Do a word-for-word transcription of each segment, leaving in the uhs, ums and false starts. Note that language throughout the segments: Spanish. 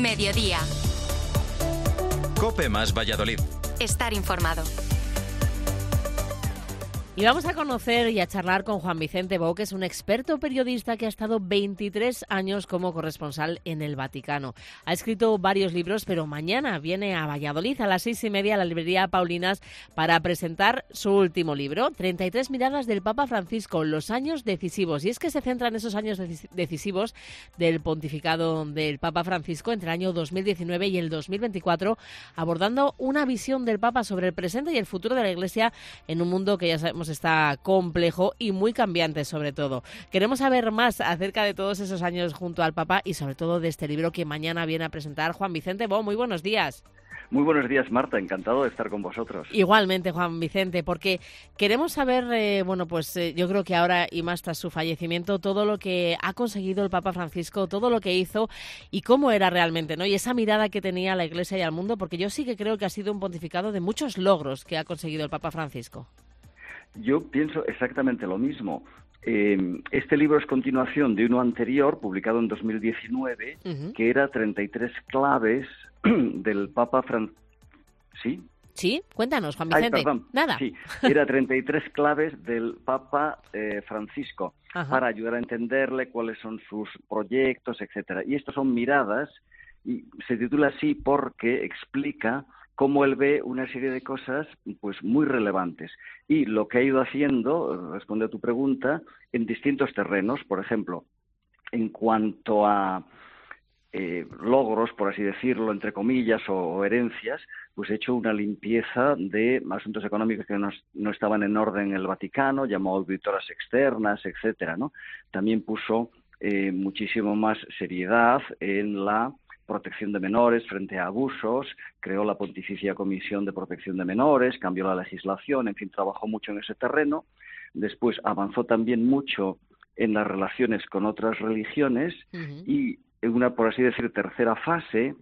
Mediodía. COPE más Valladolid. Estar informado. Y vamos a conocer y a charlar con Juan Vicente Bou, que es un experto periodista que ha estado veintitrés años como corresponsal en el Vaticano. Ha escrito varios libros, pero mañana viene a Valladolid a las seis y media a la librería Paulinas para presentar su último libro, treinta y tres miradas del Papa Francisco, los años decisivos. Y es que se centra en esos años decisivos del pontificado del Papa Francisco entre el año dos mil diecinueve y el dos mil veinticuatro, abordando una visión del Papa sobre el presente y el futuro de la Iglesia en un mundo que ya sabemos está complejo y muy cambiante sobre todo. Queremos saber más acerca de todos esos años junto al Papa y sobre todo de este libro que mañana viene a presentar Juan Vicente Bou. Muy buenos días. Muy buenos días, Marta. Encantado de estar con vosotros. Igualmente, Juan Vicente, porque queremos saber, eh, bueno, pues eh, yo creo que ahora y más tras su fallecimiento, todo lo que ha conseguido el Papa Francisco, todo lo que hizo y cómo era realmente, ¿no? Y esa mirada que tenía a la Iglesia y al mundo, porque yo sí que creo que ha sido un pontificado de muchos logros que ha conseguido el Papa Francisco. Yo pienso exactamente lo mismo. Eh, este libro es continuación de uno anterior, publicado en dos mil diecinueve, uh-huh. que era treinta y tres claves del Papa Francisco. ¿Sí? Sí, cuéntanos, Juan Vicente. Ay, perdón. Nada. Sí, era treinta y tres claves del Papa eh, Francisco, Ajá. para ayudar a entenderle cuáles son sus proyectos, etcétera. Y estos son miradas, y se titula así porque explica cómo él ve una serie de cosas pues muy relevantes. Y lo que ha ido haciendo, responde a tu pregunta, en distintos terrenos. Por ejemplo, en cuanto a eh, logros, por así decirlo, entre comillas, o, o herencias, pues ha hecho una limpieza de asuntos económicos que no, no estaban en orden en el Vaticano, llamó auditoras externas, etcétera, ¿no? También puso eh, muchísimo más seriedad en la protección de menores frente a abusos, creó la Pontificia Comisión de Protección de Menores, cambió la legislación, en fin, trabajó mucho en ese terreno. Después avanzó también mucho en las relaciones con otras religiones uh-huh. y en una, por así decir, tercera fase,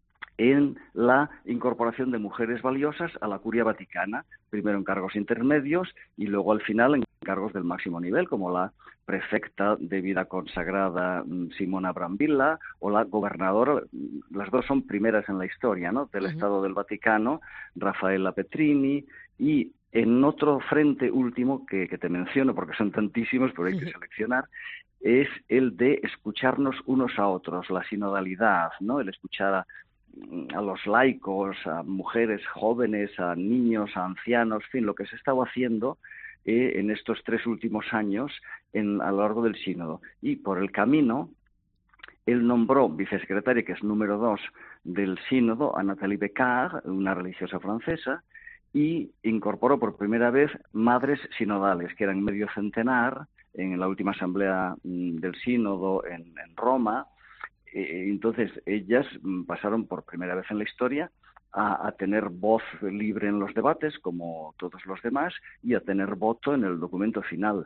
en la incorporación de mujeres valiosas a la Curia Vaticana, primero en cargos intermedios y luego al final en cargos del máximo nivel, como la prefecta de vida consagrada Simona Brambilla o la gobernadora. Las dos son primeras en la historia, ¿no?, del uh-huh. Estado del Vaticano, Raffaella Petrini. Y en otro frente último que, que te menciono, porque son tantísimos, pero hay que seleccionar, es el de escucharnos unos a otros, la sinodalidad, ¿no?, el escuchar a a los laicos, a mujeres jóvenes, a niños, a ancianos, en fin, lo que se estaba haciendo eh, en estos tres últimos años en, a lo largo del sínodo. Y por el camino, él nombró vicesecretaria, que es número dos del sínodo, a Nathalie Becard, una religiosa francesa, y incorporó por primera vez madres sinodales, que eran medio centenar en la última asamblea del sínodo en, en Roma. Entonces, ellas pasaron por primera vez en la historia a, a tener voz libre en los debates, como todos los demás, y a tener voto en el documento final.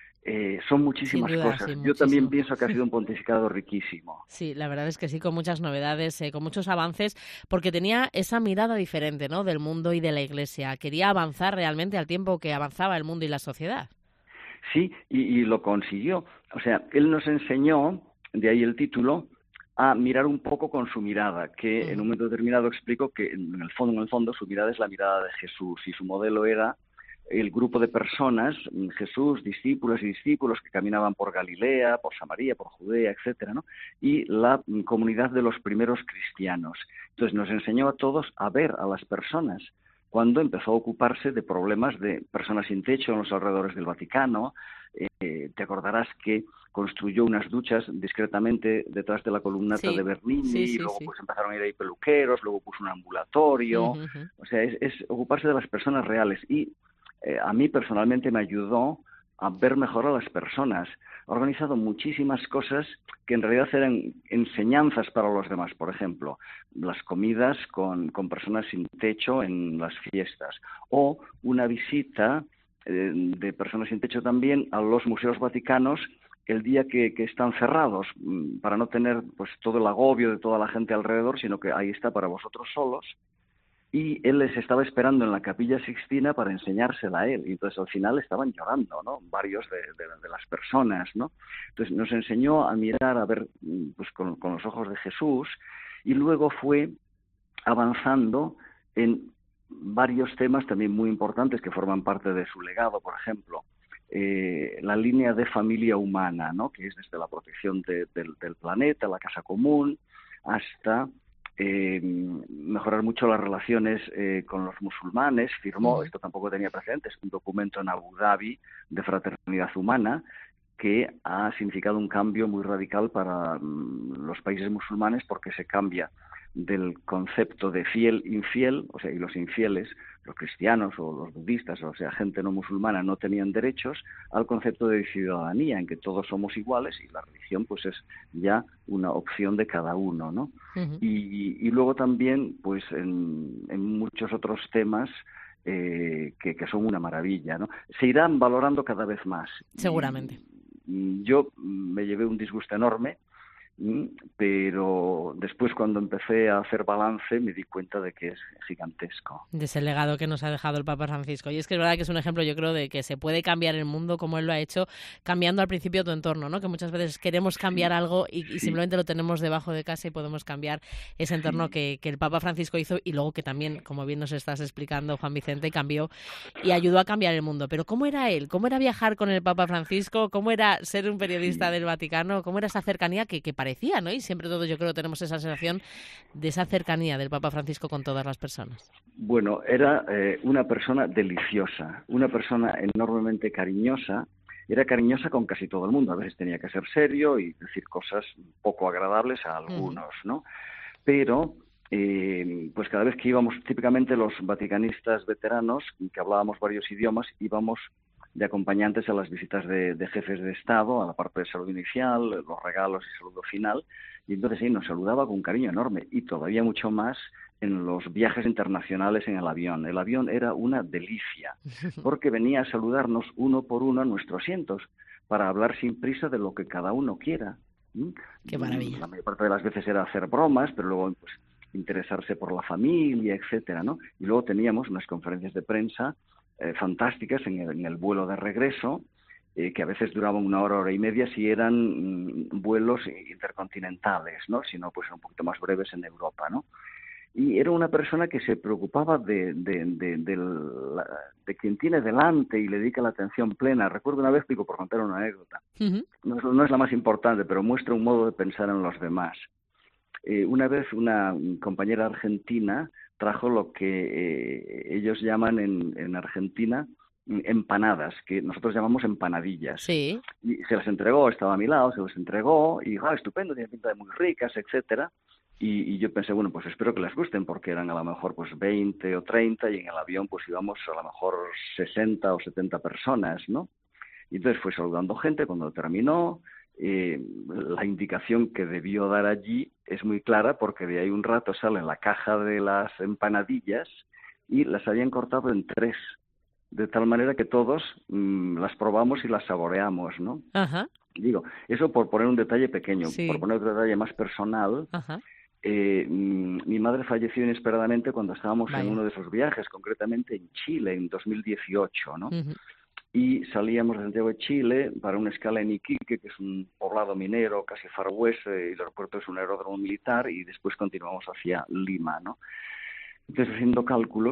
Eh, son muchísimas duda, cosas. sí, Yo muchísimo. También pienso que ha sido un pontificado riquísimo. Sí, la verdad es que sí, con muchas novedades, eh, con muchos avances, porque tenía esa mirada diferente, ¿no?, del mundo y de la Iglesia. Quería avanzar realmente al tiempo que avanzaba el mundo y la sociedad. Sí, y, y lo consiguió. O sea, él nos enseñó, de ahí el título, a mirar un poco con su mirada, que uh-huh. en un momento determinado explico que en el fondo, en el fondo, su mirada es la mirada de Jesús, y su modelo era el grupo de personas, Jesús, discípulos y discípulos que caminaban por Galilea, por Samaria, por Judea, etcétera, ¿no?, y la comunidad de los primeros cristianos. Entonces nos enseñó a todos a ver a las personas, cuando empezó a ocuparse de problemas de personas sin techo en los alrededores del Vaticano. Eh, te acordarás que construyó unas duchas discretamente detrás de la columnata sí, de Bernini, sí, sí, y luego sí. pues empezaron a ir ahí peluqueros, luego puso un ambulatorio. Uh-huh, uh-huh. O sea, es, es ocuparse de las personas reales. Y eh, a mí personalmente me ayudó a ver mejor a las personas. Ha organizado muchísimas cosas que en realidad eran enseñanzas para los demás. Por ejemplo, las comidas con, con personas sin techo en las fiestas, o una visita eh, de personas sin techo también a los museos vaticanos el día que, que están cerrados, para no tener pues todo el agobio de toda la gente alrededor, sino que ahí está para vosotros solos. Y él les estaba esperando en la Capilla Sixtina para enseñársela a él. Y entonces al final estaban llorando, ¿no?, varios de, de, de las personas, ¿no? Entonces nos enseñó a mirar, a ver pues con, con los ojos de Jesús, y luego fue avanzando en varios temas también muy importantes que forman parte de su legado, por ejemplo, eh, la línea de familia humana, ¿no? Que es desde la protección de, del, del planeta, la casa común, hasta eh, mejorar mucho las relaciones eh, con los musulmanes. Firmó, esto tampoco tenía precedentes, un documento en Abu Dhabi de fraternidad humana que ha significado un cambio muy radical para mm, los países musulmanes, porque se cambia del concepto de fiel-infiel, o sea, y los infieles, los cristianos o los budistas, o sea, gente no musulmana, no tenían derechos, al concepto de ciudadanía, en que todos somos iguales y la religión pues es ya una opción de cada uno, ¿no? Uh-huh. y, y luego también, pues en, en muchos otros temas eh, que, que son una maravilla, ¿no? Se irán valorando cada vez más. Seguramente. Y, yo me llevé un disgusto enorme, pero después, cuando empecé a hacer balance, me di cuenta de que es gigantesco. De ese legado que nos ha dejado el Papa Francisco. Y es que es verdad que es un ejemplo, yo creo, de que se puede cambiar el mundo como él lo ha hecho, cambiando al principio tu entorno, ¿no? Que muchas veces queremos cambiar sí, algo y, y sí. simplemente lo tenemos debajo de casa y podemos cambiar ese entorno sí. que, que el Papa Francisco hizo, y luego que también, como bien nos estás explicando, Juan Vicente, cambió y ayudó a cambiar el mundo. Pero ¿cómo era él? ¿Cómo era viajar con el Papa Francisco? ¿Cómo era ser un periodista sí. del Vaticano? ¿Cómo era esa cercanía que, que parecía, ¿no? Y siempre todos, yo creo, tenemos esa sensación de esa cercanía del Papa Francisco con todas las personas. Bueno, era eh, una persona deliciosa, una persona enormemente cariñosa. Era cariñosa con casi todo el mundo. A veces tenía que ser serio y decir cosas poco agradables a algunos, uh-huh. ¿no? Pero eh, pues cada vez que íbamos, típicamente los vaticanistas veteranos, que hablábamos varios idiomas, íbamos de acompañantes a las visitas de, de jefes de Estado, a la parte de salud inicial, los regalos y saludo final, y entonces sí, nos saludaba con un cariño enorme, y todavía mucho más en los viajes internacionales en el avión. El avión era una delicia, porque venía a saludarnos uno por uno a nuestros asientos, para hablar sin prisa de lo que cada uno quiera. ¿Mm? ¡Qué maravilla! La mayor parte de las veces era hacer bromas, pero luego pues interesarse por la familia, etcétera, ¿no? Y luego teníamos unas conferencias de prensa Eh, fantásticas en el, en el vuelo de regreso, eh, que a veces duraban una hora, hora y media si eran mm, vuelos intercontinentales, ¿no? Si no, pues un poquito más breves en Europa, ¿no? Y era una persona que se preocupaba de, de, de, de, la, de quien tiene delante y le dedica la atención plena. Recuerdo una vez, digo, por contar una anécdota, uh-huh. no, es, no es la más importante, pero muestra un modo de pensar en los demás. Eh, una vez una compañera argentina trajo lo que eh, ellos llaman en, en Argentina empanadas, que nosotros llamamos empanadillas. Sí. Y se las entregó, estaba a mi lado, se las entregó, y dijo, ah, estupendo, tiene pinta de muy ricas, etcétera. Y, y yo pensé, bueno, pues espero que les gusten, porque eran a lo mejor pues veinte o treinta, y en el avión pues íbamos a lo mejor sesenta o setenta personas, ¿no? Y entonces fue saludando gente. Cuando terminó, Eh, la indicación que debió dar allí es muy clara, porque de ahí un rato sale la caja de las empanadillas y las habían cortado en tres, de tal manera que todos mmm, las probamos y las saboreamos, ¿no? Ajá. Digo, eso por poner un detalle pequeño. Sí. Por poner otro detalle más personal. Ajá. Eh, mmm, mi madre falleció inesperadamente cuando estábamos Vaya. en uno de esos viajes, concretamente en Chile, en dos mil dieciocho, ¿no? Uh-huh. Y salíamos de Santiago de Chile para una escala en Iquique, que es un poblado minero casi Far West, y el aeropuerto es un aeródromo militar, y después continuamos hacia Lima, ¿no? Entonces, haciendo cálculos,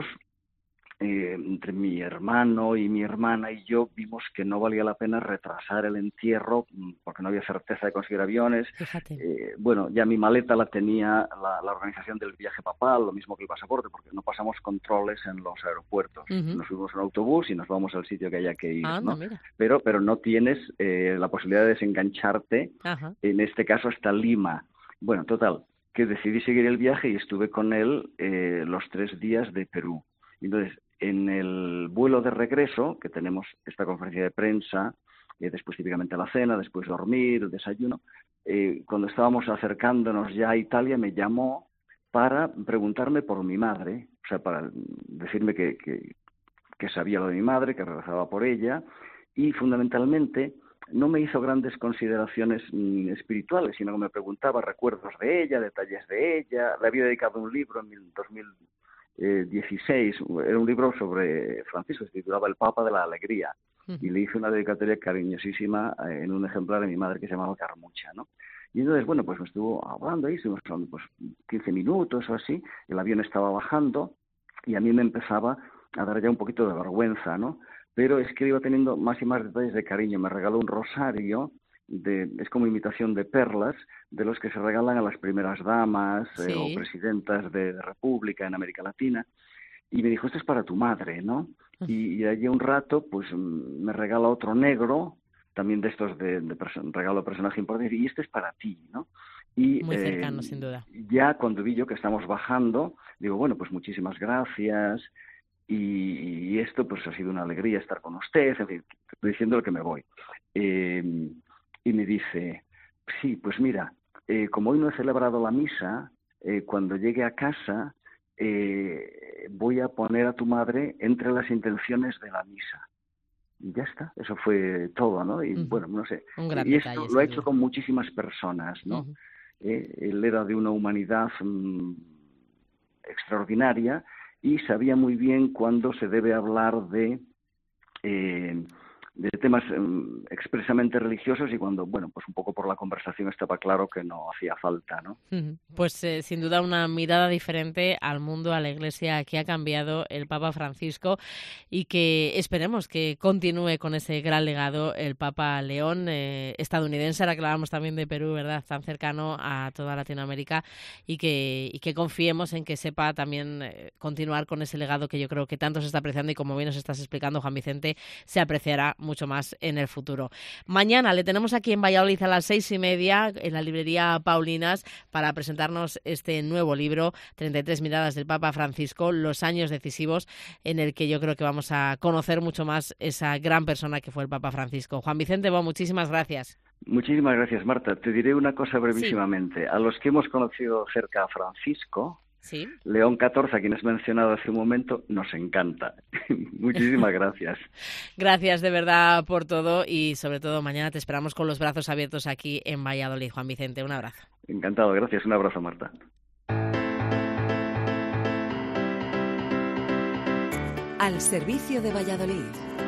eh, entre mi hermano y mi hermana y yo, vimos que no valía la pena retrasar el entierro, porque no había certeza de conseguir aviones. Eh, bueno, ya mi maleta la tenía la, la organización del viaje papal, lo mismo que el pasaporte, porque no pasamos controles en los aeropuertos. Uh-huh. Nos subimos en un autobús y nos vamos al sitio que haya que ir, ah, ¿no? Mira. Pero, pero no tienes eh, la posibilidad de desengancharte, uh-huh. en este caso hasta Lima. Bueno, total, que decidí seguir el viaje y estuve con él eh, los tres días de Perú. Entonces, en el vuelo de regreso, que tenemos esta conferencia de prensa, eh, después típicamente la cena, después dormir, el desayuno, eh, cuando estábamos acercándonos ya a Italia, me llamó para preguntarme por mi madre, o sea, para decirme que, que, que sabía lo de mi madre, que rezaba por ella, y fundamentalmente no me hizo grandes consideraciones mm, espirituales, sino que me preguntaba recuerdos de ella, detalles de ella. Le había dedicado un libro en dos mil dieciséis, era un libro sobre Francisco, se titulaba El Papa de la Alegría, uh-huh. y le hice una dedicatoria cariñosísima en un ejemplar de mi madre que se llamaba Carmucha, ¿no? Y entonces, bueno, pues me estuvo hablando ahí, estuvimos hablando pues quince minutos o así, el avión estaba bajando y a mí me empezaba a dar ya un poquito de vergüenza, ¿no? Pero es que iba teniendo más y más detalles de cariño. Me regaló un rosario, de, es como imitación de perlas, de los que se regalan a las primeras damas Sí. eh, o presidentas de, de república en América Latina. Y me dijo, esto es para tu madre, ¿no? Y, y allí un rato, pues me regala otro negro, también de estos de, de perso- regalo personaje importante, y este es para ti, ¿no? Y, Muy cercano, eh, sin duda. Ya cuando vi yo que estamos bajando, digo, bueno, pues muchísimas gracias, y, y esto pues ha sido una alegría estar con usted, en fin, estoy diciendo que me voy. Eh, y me dice, sí, pues mira, eh, como hoy no he celebrado la misa, eh, cuando llegue a casa eh, voy a poner a tu madre entre las intenciones de la misa. Y ya está, eso fue todo, ¿no? Y Uh-huh. bueno, no sé. Un gran y esto detalle, lo he sin hecho duda. con muchísimas personas, ¿no? Uh-huh. Eh, él era de una humanidad mmm, extraordinaria y sabía muy bien cuándo se debe hablar de eh, de temas eh, expresamente religiosos y cuando, bueno, pues un poco por la conversación estaba claro que no hacía falta, ¿no? Pues eh, sin duda una mirada diferente al mundo, a la Iglesia, que ha cambiado el Papa Francisco y que esperemos que continúe con ese gran legado el Papa León, eh, estadounidense, ahora que hablábamos también de Perú, ¿verdad?, tan cercano a toda Latinoamérica, y que, y que confiemos en que sepa también eh, continuar con ese legado que yo creo que tanto se está apreciando y, como bien nos estás explicando, Juan Vicente, se apreciará mucho más en el futuro. Mañana le tenemos aquí en Valladolid a las seis y media en la librería Paulinas para presentarnos este nuevo libro, treinta y tres miradas del Papa Francisco, los años decisivos, en el que yo creo que vamos a conocer mucho más esa gran persona que fue el Papa Francisco. Juan Vicente Bo, muchísimas gracias. Muchísimas gracias, Marta. Te diré una cosa brevísimamente. Sí. A los que hemos conocido cerca a Francisco, ¿sí?, León catorce, a quien has mencionado hace un momento, nos encanta. Muchísimas gracias. Gracias de verdad por todo y sobre todo mañana te esperamos con los brazos abiertos aquí en Valladolid. Juan Vicente, un abrazo. Encantado, gracias. Un abrazo, Marta. Al servicio de Valladolid.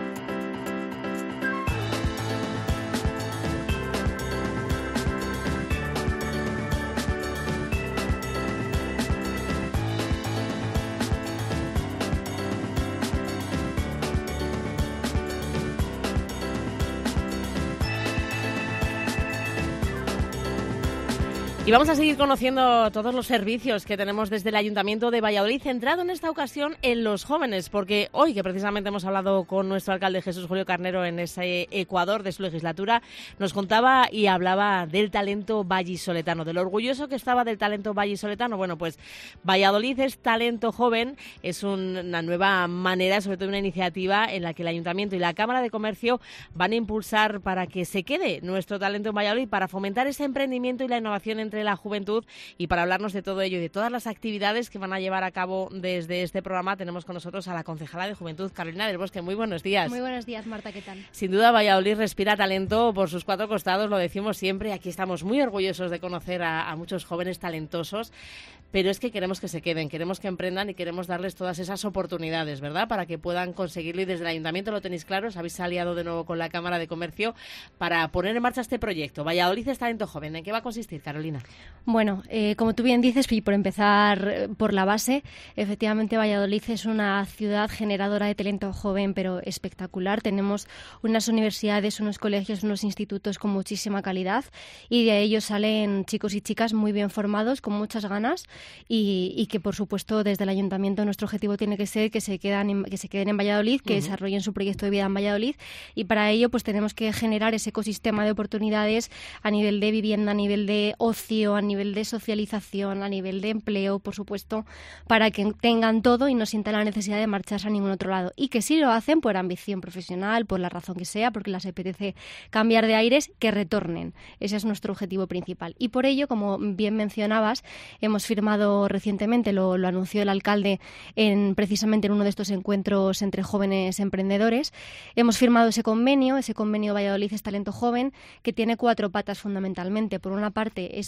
Y vamos a seguir conociendo todos los servicios que tenemos desde el Ayuntamiento de Valladolid, centrado en esta ocasión en los jóvenes, porque hoy, que precisamente hemos hablado con nuestro alcalde Jesús Julio Carnero en ese Ecuador de su legislatura, nos contaba y hablaba del talento vallisoletano, de lo orgulloso que estaba del talento vallisoletano. Bueno, pues Valladolid es talento joven, es una nueva manera, sobre todo una iniciativa en la que el Ayuntamiento y la Cámara de Comercio van a impulsar para que se quede nuestro talento en Valladolid, para fomentar ese emprendimiento y la innovación entre la juventud. Y para hablarnos de todo ello y de todas las actividades que van a llevar a cabo desde este programa, tenemos con nosotros a la concejala de Juventud, Carolina del Bosque. Muy buenos días. Muy buenos días, Marta, ¿qué tal? Sin duda, Valladolid respira talento por sus cuatro costados, lo decimos siempre. Aquí estamos muy orgullosos de conocer a, a muchos jóvenes talentosos, pero es que queremos que se queden, queremos que emprendan y queremos darles todas esas oportunidades, ¿verdad?, para que puedan conseguirlo. Y desde el Ayuntamiento lo tenéis claro, os habéis aliado de nuevo con la Cámara de Comercio para poner en marcha este proyecto. Valladolid es talento joven. ¿En qué va a consistir, Carolina? Bueno, eh, como tú bien dices, y por empezar eh, por la base, efectivamente Valladolid es una ciudad generadora de talento joven, pero espectacular. Tenemos unas universidades, unos colegios, unos institutos con muchísima calidad y de ellos salen chicos y chicas muy bien formados, con muchas ganas y, y que, por supuesto, desde el Ayuntamiento nuestro objetivo tiene que ser que se, quedan en, que se queden en Valladolid, que uh-huh. desarrollen su proyecto de vida en Valladolid, y para ello pues tenemos que generar ese ecosistema de oportunidades a nivel de vivienda, a nivel de ocio, a nivel de socialización, a nivel de empleo, por supuesto, para que tengan todo y no sientan la necesidad de marcharse a ningún otro lado. Y que si lo hacen por ambición profesional, por la razón que sea, porque les apetece cambiar de aires, que retornen. Ese es nuestro objetivo principal. Y por ello, como bien mencionabas, hemos firmado recientemente, lo, lo anunció el alcalde en, precisamente en uno de estos encuentros entre jóvenes emprendedores, hemos firmado ese convenio, ese convenio Valladolid es Talento Joven, que tiene cuatro patas fundamentalmente. Por una parte, esos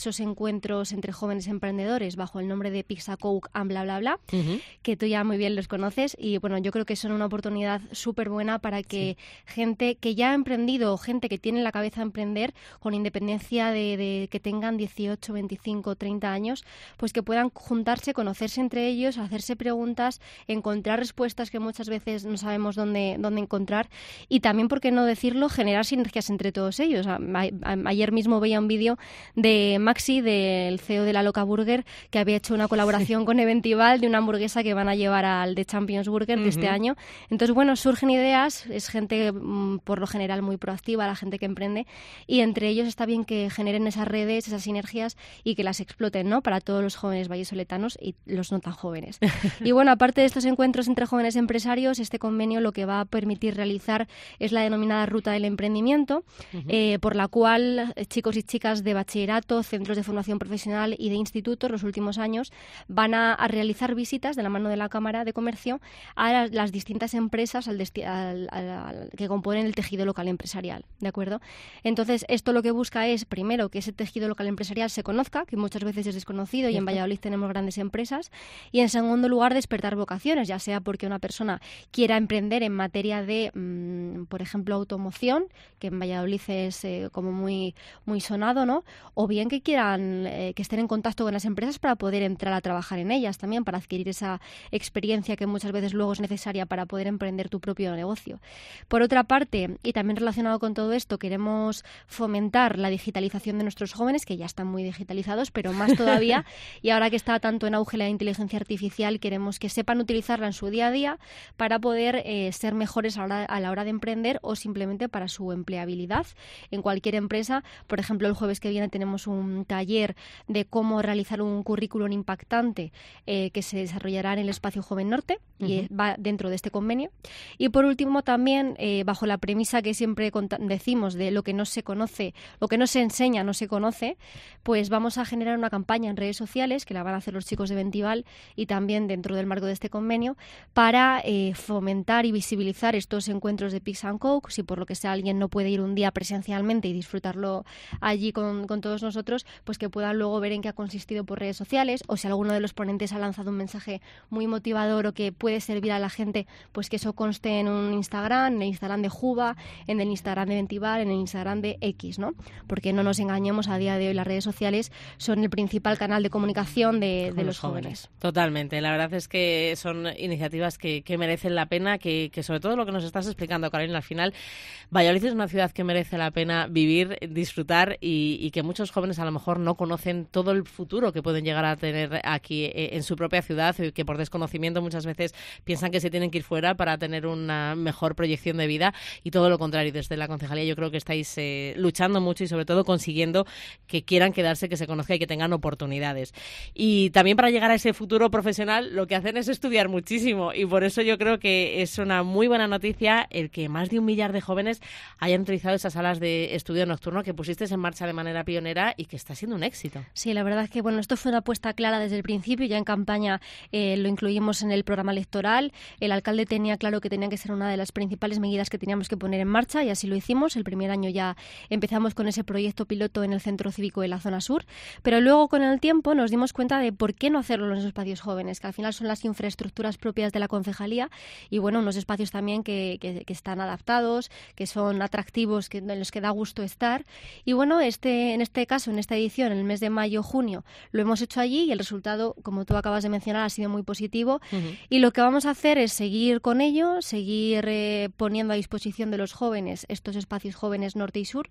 estos encuentros entre jóvenes emprendedores bajo el nombre de Pixacoke and bla bla bla, uh-huh. que tú ya muy bien los conoces, y bueno, yo creo que son una oportunidad súper buena para que sí. gente que ya ha emprendido o gente que tiene en la cabeza emprender, con independencia de, de que tengan dieciocho, veinticinco, treinta años, pues que puedan juntarse, conocerse entre ellos, hacerse preguntas, encontrar respuestas que muchas veces no sabemos dónde, dónde encontrar, y también, por qué no decirlo, generar sinergias entre todos ellos. A, a, a, ayer mismo veía un vídeo de Maxi, del C E O de la Loca Burger, que había hecho una colaboración con Eventival de una hamburguesa que van a llevar al The Champions Burger de uh-huh. este año. Entonces, bueno, surgen ideas, es gente mmm, por lo general muy proactiva, la gente que emprende, y entre ellos está bien que generen esas redes, esas sinergias, y que las exploten, ¿no?, para todos los jóvenes vallisoletanos y los no tan jóvenes. Y bueno, aparte de estos encuentros entre jóvenes empresarios, este convenio lo que va a permitir realizar es la denominada Ruta del Emprendimiento, uh-huh. eh, por la cual chicos y chicas de bachillerato, centros de formación profesional y de institutos los últimos años van a, a realizar visitas de la mano de la Cámara de Comercio a las, las distintas empresas al desti- al, al, al, que componen el tejido local empresarial, ¿de acuerdo? Entonces, esto lo que busca es, primero, que ese tejido local empresarial se conozca, que muchas veces es desconocido, y en Valladolid tenemos grandes empresas, y en segundo lugar, despertar vocaciones, ya sea porque una persona quiera emprender en materia de, mmm, por ejemplo, automoción, que en Valladolid es eh, como muy, muy sonado, ¿no? O bien que quieran, eh, que estén en contacto con las empresas para poder entrar a trabajar en ellas también, para adquirir esa experiencia que muchas veces luego es necesaria para poder emprender tu propio negocio. Por otra parte, y también relacionado con todo esto, queremos fomentar la digitalización de nuestros jóvenes, que ya están muy digitalizados, pero más todavía, y ahora que está tanto en auge la inteligencia artificial, queremos que sepan utilizarla en su día a día para poder eh, ser mejores a la, hora, a la hora de emprender, o simplemente para su empleabilidad en cualquier empresa. Por ejemplo, el jueves que viene tenemos un taller de cómo realizar un currículum impactante eh, que se desarrollará en el Espacio Joven Norte, uh-huh. y va dentro de este convenio. Y por último, también eh, bajo la premisa que siempre cont- decimos de lo que no se conoce, lo que no se enseña no se conoce, pues vamos a generar una campaña en redes sociales, que la van a hacer los chicos de Eventival y también dentro del marco de este convenio, para eh, fomentar y visibilizar estos encuentros de Pix and Coke. Si por lo que sea alguien no puede ir un día presencialmente y disfrutarlo allí con, con todos nosotros, pues que puedan luego ver en qué ha consistido por redes sociales, o si alguno de los ponentes ha lanzado un mensaje muy motivador o que puede servir a la gente, pues que eso conste en un Instagram, en el Instagram de Juba, en el Instagram de Eventival, en el Instagram de X, ¿no? Porque no nos engañemos, a día de hoy las redes sociales son el principal canal de comunicación de, de los, los jóvenes. jóvenes. Totalmente, la verdad es que son iniciativas que, que merecen la pena, que, que sobre todo lo que nos estás explicando, Carolina, al final Valladolid es una ciudad que merece la pena vivir, disfrutar, y, y que muchos jóvenes a lo mejor no conocen todo el futuro que pueden llegar a tener aquí eh, en su propia ciudad, y que por desconocimiento muchas veces piensan que se tienen que ir fuera para tener una mejor proyección de vida, y todo lo contrario. Desde la concejalía yo creo que estáis eh, luchando mucho y sobre todo consiguiendo que quieran quedarse, que se conozca y que tengan oportunidades. Y también para llegar a ese futuro profesional lo que hacen es estudiar muchísimo, y por eso yo creo que es una muy buena noticia el que más de un millar de jóvenes hayan utilizado esas salas de estudio nocturno que pusiste en marcha de manera pionera y que está siendo un éxito. Sí, la verdad es que bueno, esto fue una apuesta clara desde el principio. Ya en campaña eh, lo incluimos en el programa electoral. El alcalde tenía claro que tenía que ser una de las principales medidas que teníamos que poner en marcha, y así lo hicimos. El primer año ya empezamos con ese proyecto piloto en el Centro Cívico de la Zona Sur, pero luego con el tiempo nos dimos cuenta de por qué no hacerlo en los espacios jóvenes, que al final son las infraestructuras propias de la concejalía, y bueno, unos espacios también que, que, que están adaptados, que son atractivos, que, en los que da gusto estar. Y bueno, este, en este caso, en esta edición, en el mes de mayo-junio, lo hemos hecho allí, y el resultado, como tú acabas de mencionar, ha sido muy positivo. Uh-huh. Y lo que vamos a hacer es seguir con ello, seguir eh, poniendo a disposición de los jóvenes estos espacios jóvenes norte y sur,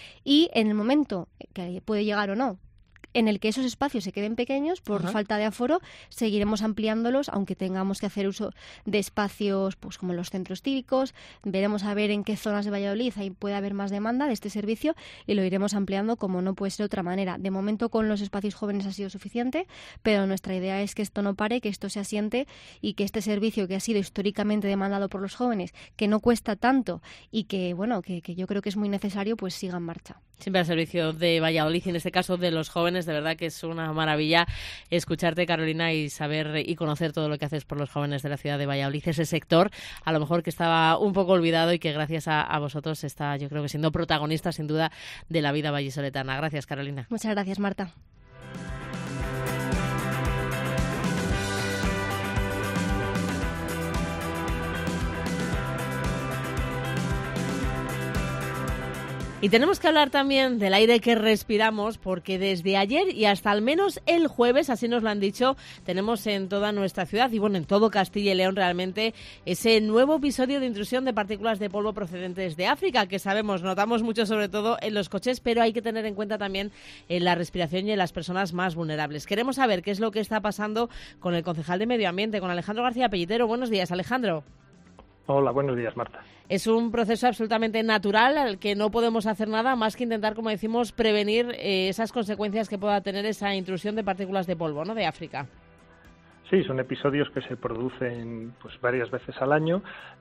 y en el momento que puede llegar o no, en el que esos espacios se queden pequeños por uh-huh. falta de aforo, seguiremos ampliándolos, aunque tengamos que hacer uso de espacios pues como los centros cívicos. Veremos a ver en qué zonas de Valladolid ahí puede haber más demanda de este servicio, y lo iremos ampliando como no puede ser de otra manera. De momento con los espacios jóvenes ha sido suficiente, pero nuestra idea es que esto no pare, que esto se asiente, y que este servicio que ha sido históricamente demandado por los jóvenes, que no cuesta tanto y que bueno que, que yo creo que es muy necesario, pues siga en marcha. Siempre al servicio de Valladolid, y en este caso de los jóvenes. De verdad que es una maravilla escucharte, Carolina, y saber y conocer todo lo que haces por los jóvenes de la ciudad de Valladolid, ese sector a lo mejor que estaba un poco olvidado y que gracias a, a vosotros está, yo creo que siendo protagonista sin duda de la vida vallisoletana. Gracias, Carolina. Muchas gracias, Marta. Y tenemos que hablar también del aire que respiramos, porque desde ayer y hasta al menos el jueves, así nos lo han dicho, tenemos en toda nuestra ciudad y bueno, en todo Castilla y León realmente ese nuevo episodio de intrusión de partículas de polvo procedentes de África, que sabemos, notamos mucho sobre todo en los coches, pero hay que tener en cuenta también en la respiración y en las personas más vulnerables. Queremos saber qué es lo que está pasando con el concejal de Medio Ambiente, con Alejandro García Pellitero. Buenos días, Alejandro. Hola, buenos días, Marta. Es un proceso absolutamente natural al que no podemos hacer nada más que intentar, como decimos, prevenir eh, esas consecuencias que pueda tener esa intrusión de partículas de polvo, ¿no?, de África. Sí, son episodios que se producen pues varias veces al año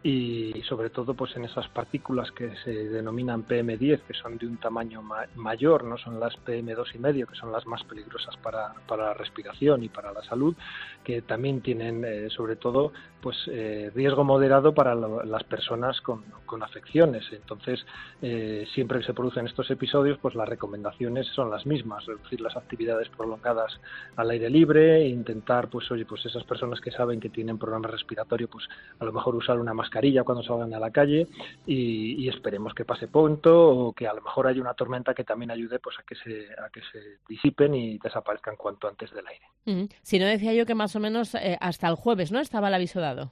y sobre todo pues en esas partículas que se denominan P M diez, que son de un tamaño ma- mayor, no son las P M dos y medio, que son las más peligrosas para, para la respiración y para la salud, que también tienen eh, sobre todo pues eh, riesgo moderado para lo, las personas con, con afecciones. Entonces, eh, siempre que se producen estos episodios, pues las recomendaciones son las mismas: reducir las actividades prolongadas al aire libre, intentar pues oye pues esas personas que saben que tienen problema respiratorio, pues a lo mejor usar una mascarilla cuando salgan a la calle y, y esperemos que pase pronto, o que a lo mejor haya una tormenta que también ayude pues a que se a que se disipen y desaparezcan cuanto antes del aire. Mm. Si no, decía yo que más o menos eh, hasta el jueves, ¿no?, estaba el aviso dado.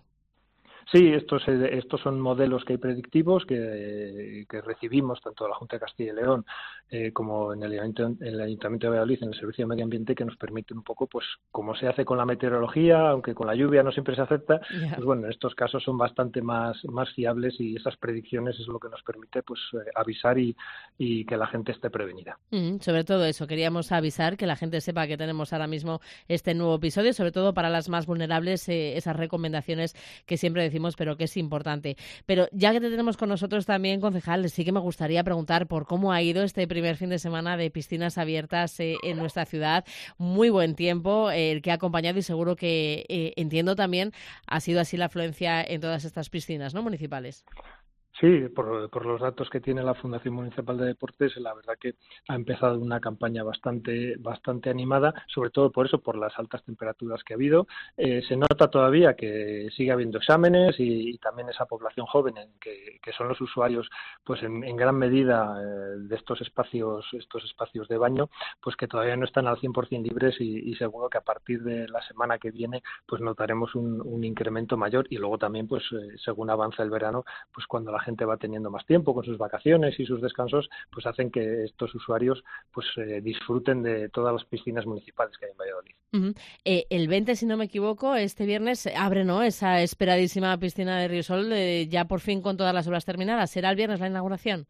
Sí, estos, estos son modelos que hay predictivos que, que recibimos tanto de la Junta de Castilla y León eh, como en el, en el Ayuntamiento de Valladolid, en el Servicio de Medio Ambiente, que nos permiten un poco, pues, como se hace con la meteorología, aunque con la lluvia no siempre se acepta, yeah. pues bueno, en estos casos son bastante más, más fiables y esas predicciones es lo que nos permite, pues, eh, avisar y, y que la gente esté prevenida. Mm, sobre todo eso, queríamos avisar, que la gente sepa que tenemos ahora mismo este nuevo episodio, sobre todo para las más vulnerables, eh, esas recomendaciones que siempre decimos, pero que es importante. Pero ya que te tenemos con nosotros también, concejal, sí que me gustaría preguntar por cómo ha ido este primer fin de semana de piscinas abiertas eh, en nuestra ciudad. Muy buen tiempo eh, el que ha acompañado y seguro que, eh, entiendo también, ha sido así la afluencia en todas estas piscinas, ¿no?, municipales. Sí, por, por los datos que tiene la Fundación Municipal de Deportes, la verdad que ha empezado una campaña bastante bastante animada, sobre todo por eso, por las altas temperaturas que ha habido. Eh, se nota todavía que sigue habiendo exámenes y, y también esa población joven, en que, que son los usuarios, pues en, en gran medida eh, de estos espacios estos espacios de baño, pues que todavía no están al cien por ciento libres y, y seguro que a partir de la semana que viene, pues notaremos un, un incremento mayor y luego también, pues eh, según avanza el verano, pues cuando la gente va teniendo más tiempo con sus vacaciones y sus descansos, pues hacen que estos usuarios pues eh, disfruten de todas las piscinas municipales que hay en Valladolid. Uh-huh. Eh, el veinte, si no me equivoco, este viernes abre, ¿no?, esa esperadísima piscina de Riosol, eh, ya por fin con todas las obras terminadas. ¿Será el viernes la inauguración?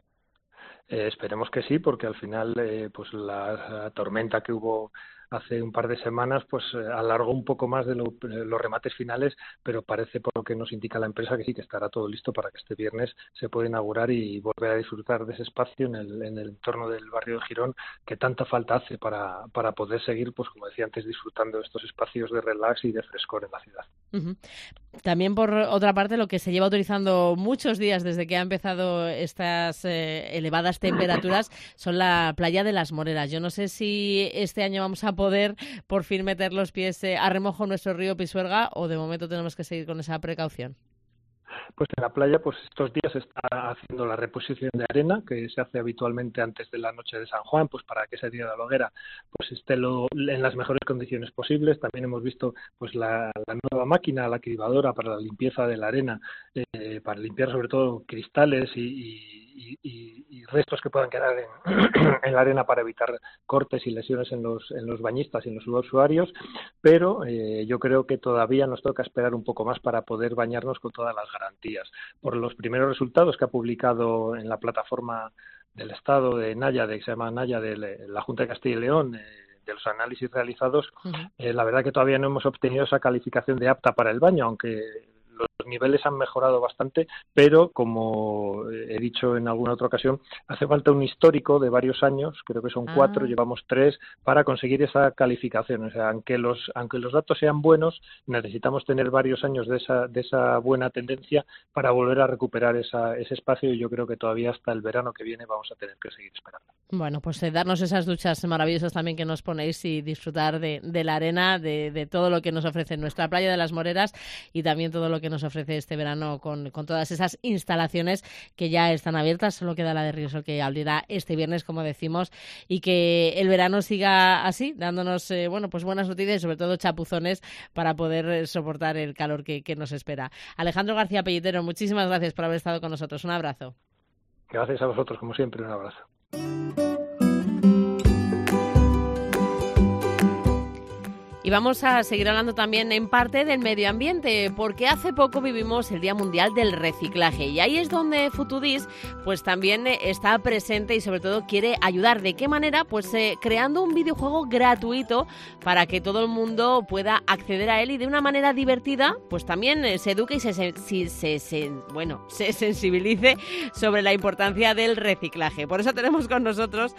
Eh, esperemos que sí, porque al final eh, pues la, la tormenta que hubo hace un par de semanas pues eh, alargó un poco más de lo, los remates finales, pero parece, por lo que nos indica la empresa, que sí, que estará todo listo para que este viernes se pueda inaugurar y volver a disfrutar de ese espacio en el, en el entorno del barrio de Girón, que tanta falta hace para, para poder seguir, pues como decía antes, disfrutando de estos espacios de relax y de frescor en la ciudad. Uh-huh. También, por otra parte, lo que se lleva utilizando muchos días desde que ha empezado estas eh, elevadas temperaturas son la playa de las Moreras. Yo no sé si este año vamos a poder por fin meter los pies eh, a remojo en nuestro río Pisuerga, o de momento tenemos que seguir con esa precaución. Pues en la playa, pues estos días se está haciendo la reposición de arena, que se hace habitualmente antes de la noche de San Juan, pues para que ese día de la hoguera pues esté lo, en las mejores condiciones posibles. También hemos visto pues la, la nueva máquina, la cribadora para la limpieza de la arena, eh, para limpiar sobre todo cristales y, y, y, y restos que puedan quedar en, en la arena para evitar cortes y lesiones en los, en los bañistas y en los usuarios, pero eh, yo creo que todavía nos toca esperar un poco más para poder bañarnos con todas las garantías. Por los primeros resultados que ha publicado en la plataforma del Estado de Náyade, que se llama Náyade, de la Junta de Castilla y León, eh, de los análisis realizados, uh-huh. eh, la verdad que todavía no hemos obtenido esa calificación de apta para el baño, aunque los niveles han mejorado bastante, pero como he dicho en alguna otra ocasión, hace falta un histórico de varios años, creo que son ah. cuatro, llevamos tres, para conseguir esa calificación. O sea, aunque los aunque los datos sean buenos, necesitamos tener varios años de esa de esa buena tendencia para volver a recuperar esa, ese espacio, y yo creo que todavía hasta el verano que viene vamos a tener que seguir esperando. Bueno, pues eh, darnos esas duchas maravillosas también que nos ponéis y disfrutar de, de la arena, de, de todo lo que nos ofrece nuestra playa de las Moreras y también todo lo que nos nos ofrece este verano con, con todas esas instalaciones que ya están abiertas. Solo queda la de Riosol, que abrirá este viernes, como decimos, y que el verano siga así, dándonos eh, bueno, pues buenas noticias y sobre todo chapuzones para poder eh, soportar el calor que, que nos espera. Alejandro García Pellitero, muchísimas gracias por haber estado con nosotros. Un abrazo. Gracias a vosotros, como siempre, un abrazo. Y vamos a seguir hablando también en parte del medio ambiente, porque hace poco vivimos el Día Mundial del Reciclaje y ahí es donde Futudis pues también está presente y sobre todo quiere ayudar. ¿De qué manera? Pues eh, creando un videojuego gratuito para que todo el mundo pueda acceder a él y de una manera divertida pues también eh, se eduque y se, se, se, se, bueno, se sensibilice sobre la importancia del reciclaje. Por eso tenemos con nosotros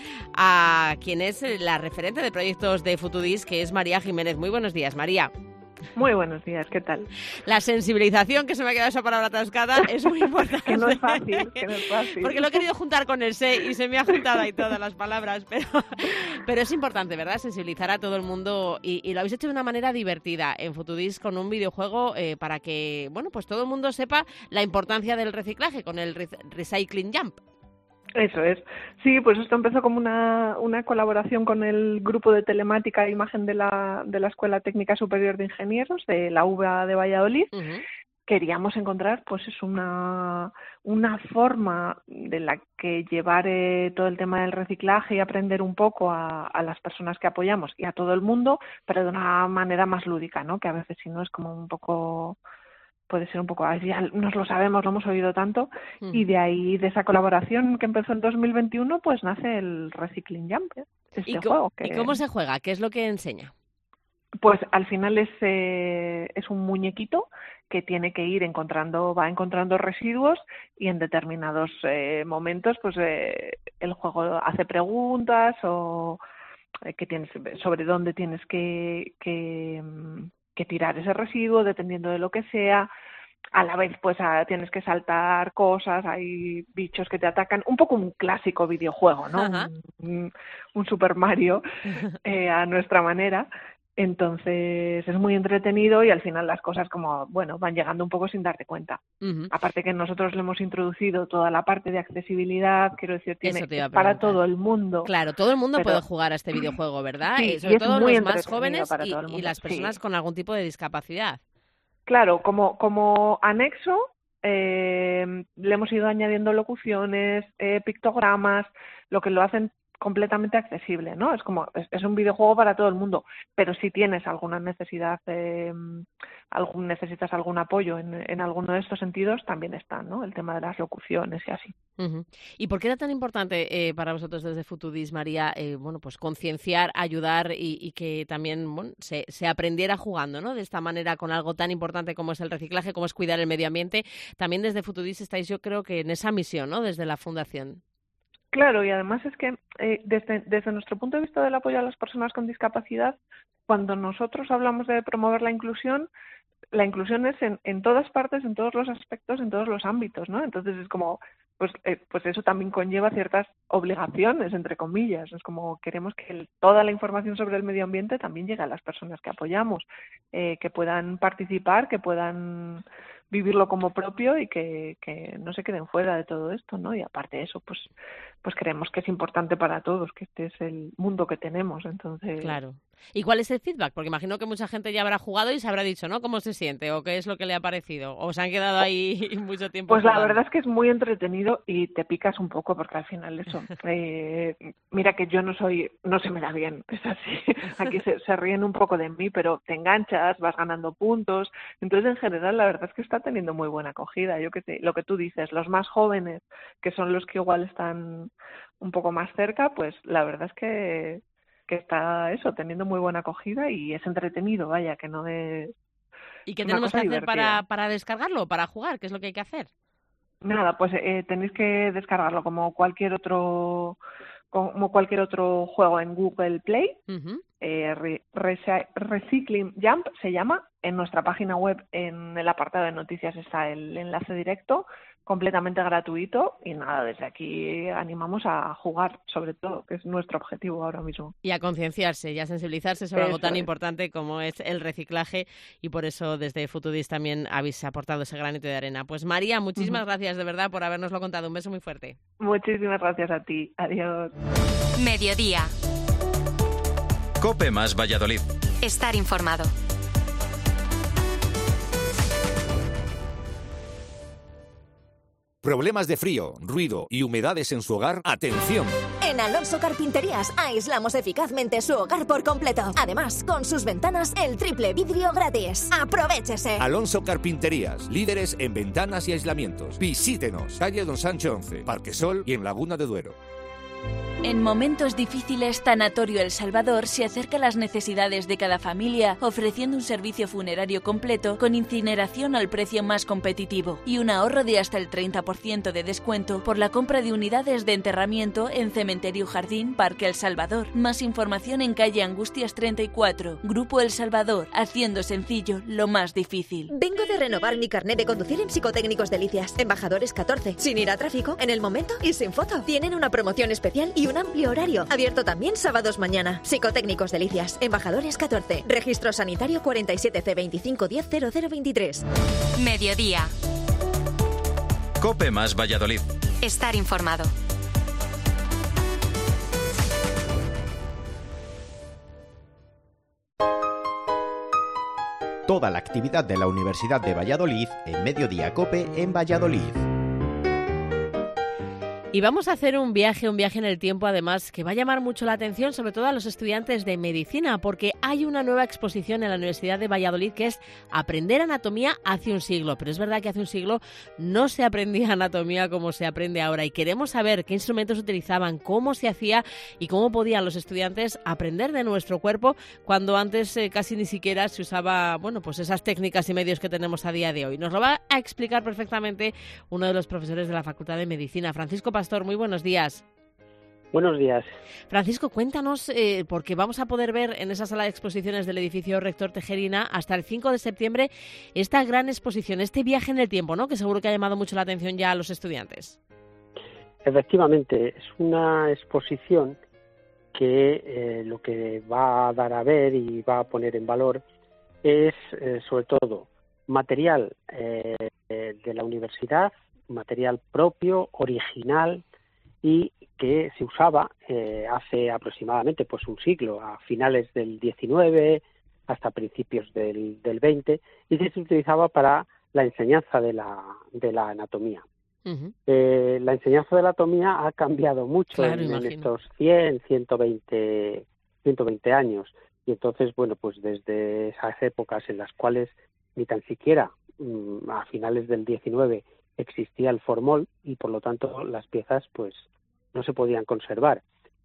a quien es la referente de proyectos de Futudis, que es María Jiménez. Muy buenos días, María. Muy buenos días, ¿qué tal? La sensibilización, que se me ha quedado esa palabra atascada, es muy importante. que no es fácil, que no es fácil. Porque lo he querido juntar con el se y se me ha juntado ahí todas las palabras, pero, pero es importante, ¿verdad? Sensibilizar a todo el mundo y, y lo habéis hecho de una manera divertida en Futudis con un videojuego eh, para que, bueno, pues todo el mundo sepa la importancia del reciclaje con el Re- Recycling Jump. Eso es. Sí, pues esto empezó como una, una colaboración con el grupo de telemática e imagen de la, de la Escuela Técnica Superior de Ingenieros, de la U B A de Valladolid. Uh-huh. Queríamos encontrar, pues es una, una forma de la que llevar eh, todo el tema del reciclaje y aprender un poco a, a las personas que apoyamos y a todo el mundo, pero de una manera más lúdica, ¿no? Que a veces si no es como un poco... puede ser un poco, ya nos lo sabemos, lo hemos oído tanto, uh-huh. y de ahí, de esa colaboración que empezó en dos mil veintiuno, pues nace el Recycling Jump, ¿eh? este ¿Y, juego. Que... ¿Y cómo se juega? ¿Qué es lo que enseña? Pues al final es, eh, es un muñequito que tiene que ir encontrando, va encontrando residuos y en determinados eh, momentos, pues eh, el juego hace preguntas o eh, que tienes sobre dónde tienes que... que que tirar ese residuo, dependiendo de lo que sea. A la vez, pues a, tienes que saltar cosas, hay bichos que te atacan. Un poco un clásico videojuego, ¿no? Un, un Super Mario eh, a nuestra manera. Entonces es muy entretenido y al final las cosas como, bueno, van llegando un poco sin darte cuenta. Uh-huh. Aparte que nosotros le hemos introducido toda la parte de accesibilidad, quiero decir, tiene para todo el mundo. Claro, todo el mundo pero... puede jugar a este videojuego, ¿verdad? Sí, y sobre y todo muy los más jóvenes y, y las personas sí. con algún tipo de discapacidad. Claro, como, como anexo eh, le hemos ido añadiendo locuciones, eh, pictogramas, lo que lo hacen completamente accesible, ¿no? Es como, es, es un videojuego para todo el mundo, pero si tienes alguna necesidad, eh, algún, necesitas algún apoyo en, en alguno de estos sentidos, también está, ¿no? El tema de las locuciones y así. Uh-huh. ¿Y por qué era tan importante eh, para vosotros desde Futudis, María, eh, bueno, pues concienciar, ayudar y, y que también, bueno, se, se aprendiera jugando, ¿no? De esta manera con algo tan importante como es el reciclaje, como es cuidar el medio ambiente. También desde Futudis estáis, yo creo que en esa misión, ¿no? Desde la Fundación. Claro, y además es que eh, desde, desde nuestro punto de vista del apoyo a las personas con discapacidad, cuando nosotros hablamos de promover la inclusión, la inclusión es en, en todas partes, en todos los aspectos, en todos los ámbitos, ¿no? Entonces es como, pues, eh, pues eso también conlleva ciertas obligaciones, entre comillas. Es como queremos que el, toda la información sobre el medio ambiente también llegue a las personas que apoyamos, eh, que puedan participar, que puedan vivirlo como propio y que, que no se queden fuera de todo esto, ¿no? Y aparte de eso, pues, pues creemos que es importante para todos, que este es el mundo que tenemos, entonces... Claro. ¿Y cuál es el feedback? Porque imagino que mucha gente ya habrá jugado y se habrá dicho, ¿no? ¿Cómo se siente? ¿O qué es lo que le ha parecido? ¿O se han quedado ahí mucho tiempo Pues jugando? La verdad es que es muy entretenido y te picas un poco porque al final eso... Eh, mira que yo no soy... No se me da bien, es así. Aquí se, se ríen un poco de mí, pero te enganchas, vas ganando puntos. Entonces, en general, la verdad es que está teniendo muy buena acogida. Yo que sé, lo que tú dices, los más jóvenes, que son los que igual están un poco más cerca, pues la verdad es que... que está eso, teniendo muy buena acogida y es entretenido, vaya, que no es... ¿Y qué tenemos que hacer para, para descargarlo, para jugar? ¿Qué es lo que hay que hacer? Nada, pues eh, tenéis que descargarlo como cualquier otro como cualquier otro juego en Google Play. Uh-huh. eh, Recycling Jump se llama. En nuestra página web, en el apartado de noticias, está el enlace directo, completamente gratuito. Y nada, desde aquí animamos a jugar, sobre todo, que es nuestro objetivo ahora mismo. Y a concienciarse y a sensibilizarse sobre Eso algo tan es. importante como es el reciclaje, y por eso desde Futudis también habéis aportado ese granito de arena. Pues María, muchísimas uh-huh. gracias de verdad por habernoslo contado. Un beso muy fuerte. Muchísimas gracias a ti. Adiós. Mediodía. COPE más Valladolid. Estar informado. ¿Problemas de frío, ruido y humedades en su hogar? ¡Atención! En Alonso Carpinterías aislamos eficazmente su hogar por completo. Además, con sus ventanas, el triple vidrio gratis. ¡Aprovéchese! Alonso Carpinterías, líderes en ventanas y aislamientos. Visítenos, calle Don Sancho once, Parque Sol y en Laguna de Duero. En momentos difíciles, Tanatorio El Salvador se acerca a las necesidades de cada familia, ofreciendo un servicio funerario completo con incineración al precio más competitivo y un ahorro de hasta el treinta por ciento de descuento por la compra de unidades de enterramiento en Cementerio Jardín Parque El Salvador. Más información en calle Angustias treinta y cuatro. Grupo El Salvador, haciendo sencillo lo más difícil. Vengo de renovar mi carnet de conducir en Psicotécnicos Delicias. Embajadores catorce. Sin ir a tráfico, en el momento y sin foto. Tienen una promoción especial y un amplio horario. Abierto también sábados mañana. Psicotécnicos Delicias. Embajadores catorce. Registro sanitario cuarenta y siete C veinticinco diez cero cero veintitrés. Mediodía. COPE más Valladolid. Estar informado. Toda la actividad de la Universidad de Valladolid en Mediodía COPE en Valladolid. Y vamos a hacer un viaje, un viaje en el tiempo, además, que va a llamar mucho la atención, sobre todo a los estudiantes de medicina, porque hay una nueva exposición en la Universidad de Valladolid que es Aprender anatomía hace un siglo. Pero es verdad que hace un siglo no se aprendía anatomía como se aprende ahora, y queremos saber qué instrumentos utilizaban, cómo se hacía y cómo podían los estudiantes aprender de nuestro cuerpo cuando antes eh, casi ni siquiera se usaba, bueno, pues esas técnicas y medios que tenemos a día de hoy. Nos lo va a explicar perfectamente uno de los profesores de la Facultad de Medicina, Francisco Pastor. Muy buenos días. Buenos días. Francisco, cuéntanos, eh, porque vamos a poder ver en esa sala de exposiciones del edificio Rector Tejerina hasta el cinco de septiembre esta gran exposición, este viaje en el tiempo, ¿no?, que seguro que ha llamado mucho la atención ya a los estudiantes. Efectivamente, es una exposición que eh, lo que va a dar a ver y va a poner en valor es, eh, sobre todo, material eh, de la universidad, material propio, original, y que se usaba eh, hace aproximadamente pues un siglo, a finales del diecinueve hasta principios del, del veinte, y que se utilizaba para la enseñanza de la, de la anatomía. Uh-huh. Eh, la enseñanza de la anatomía ha cambiado mucho claro, en, en estos cien, ciento veinte, ciento veinte años, y entonces, bueno, pues desde esas épocas en las cuales ni tan siquiera mmm, a finales del diecinueve existía el formol y por lo tanto las piezas pues no se podían conservar,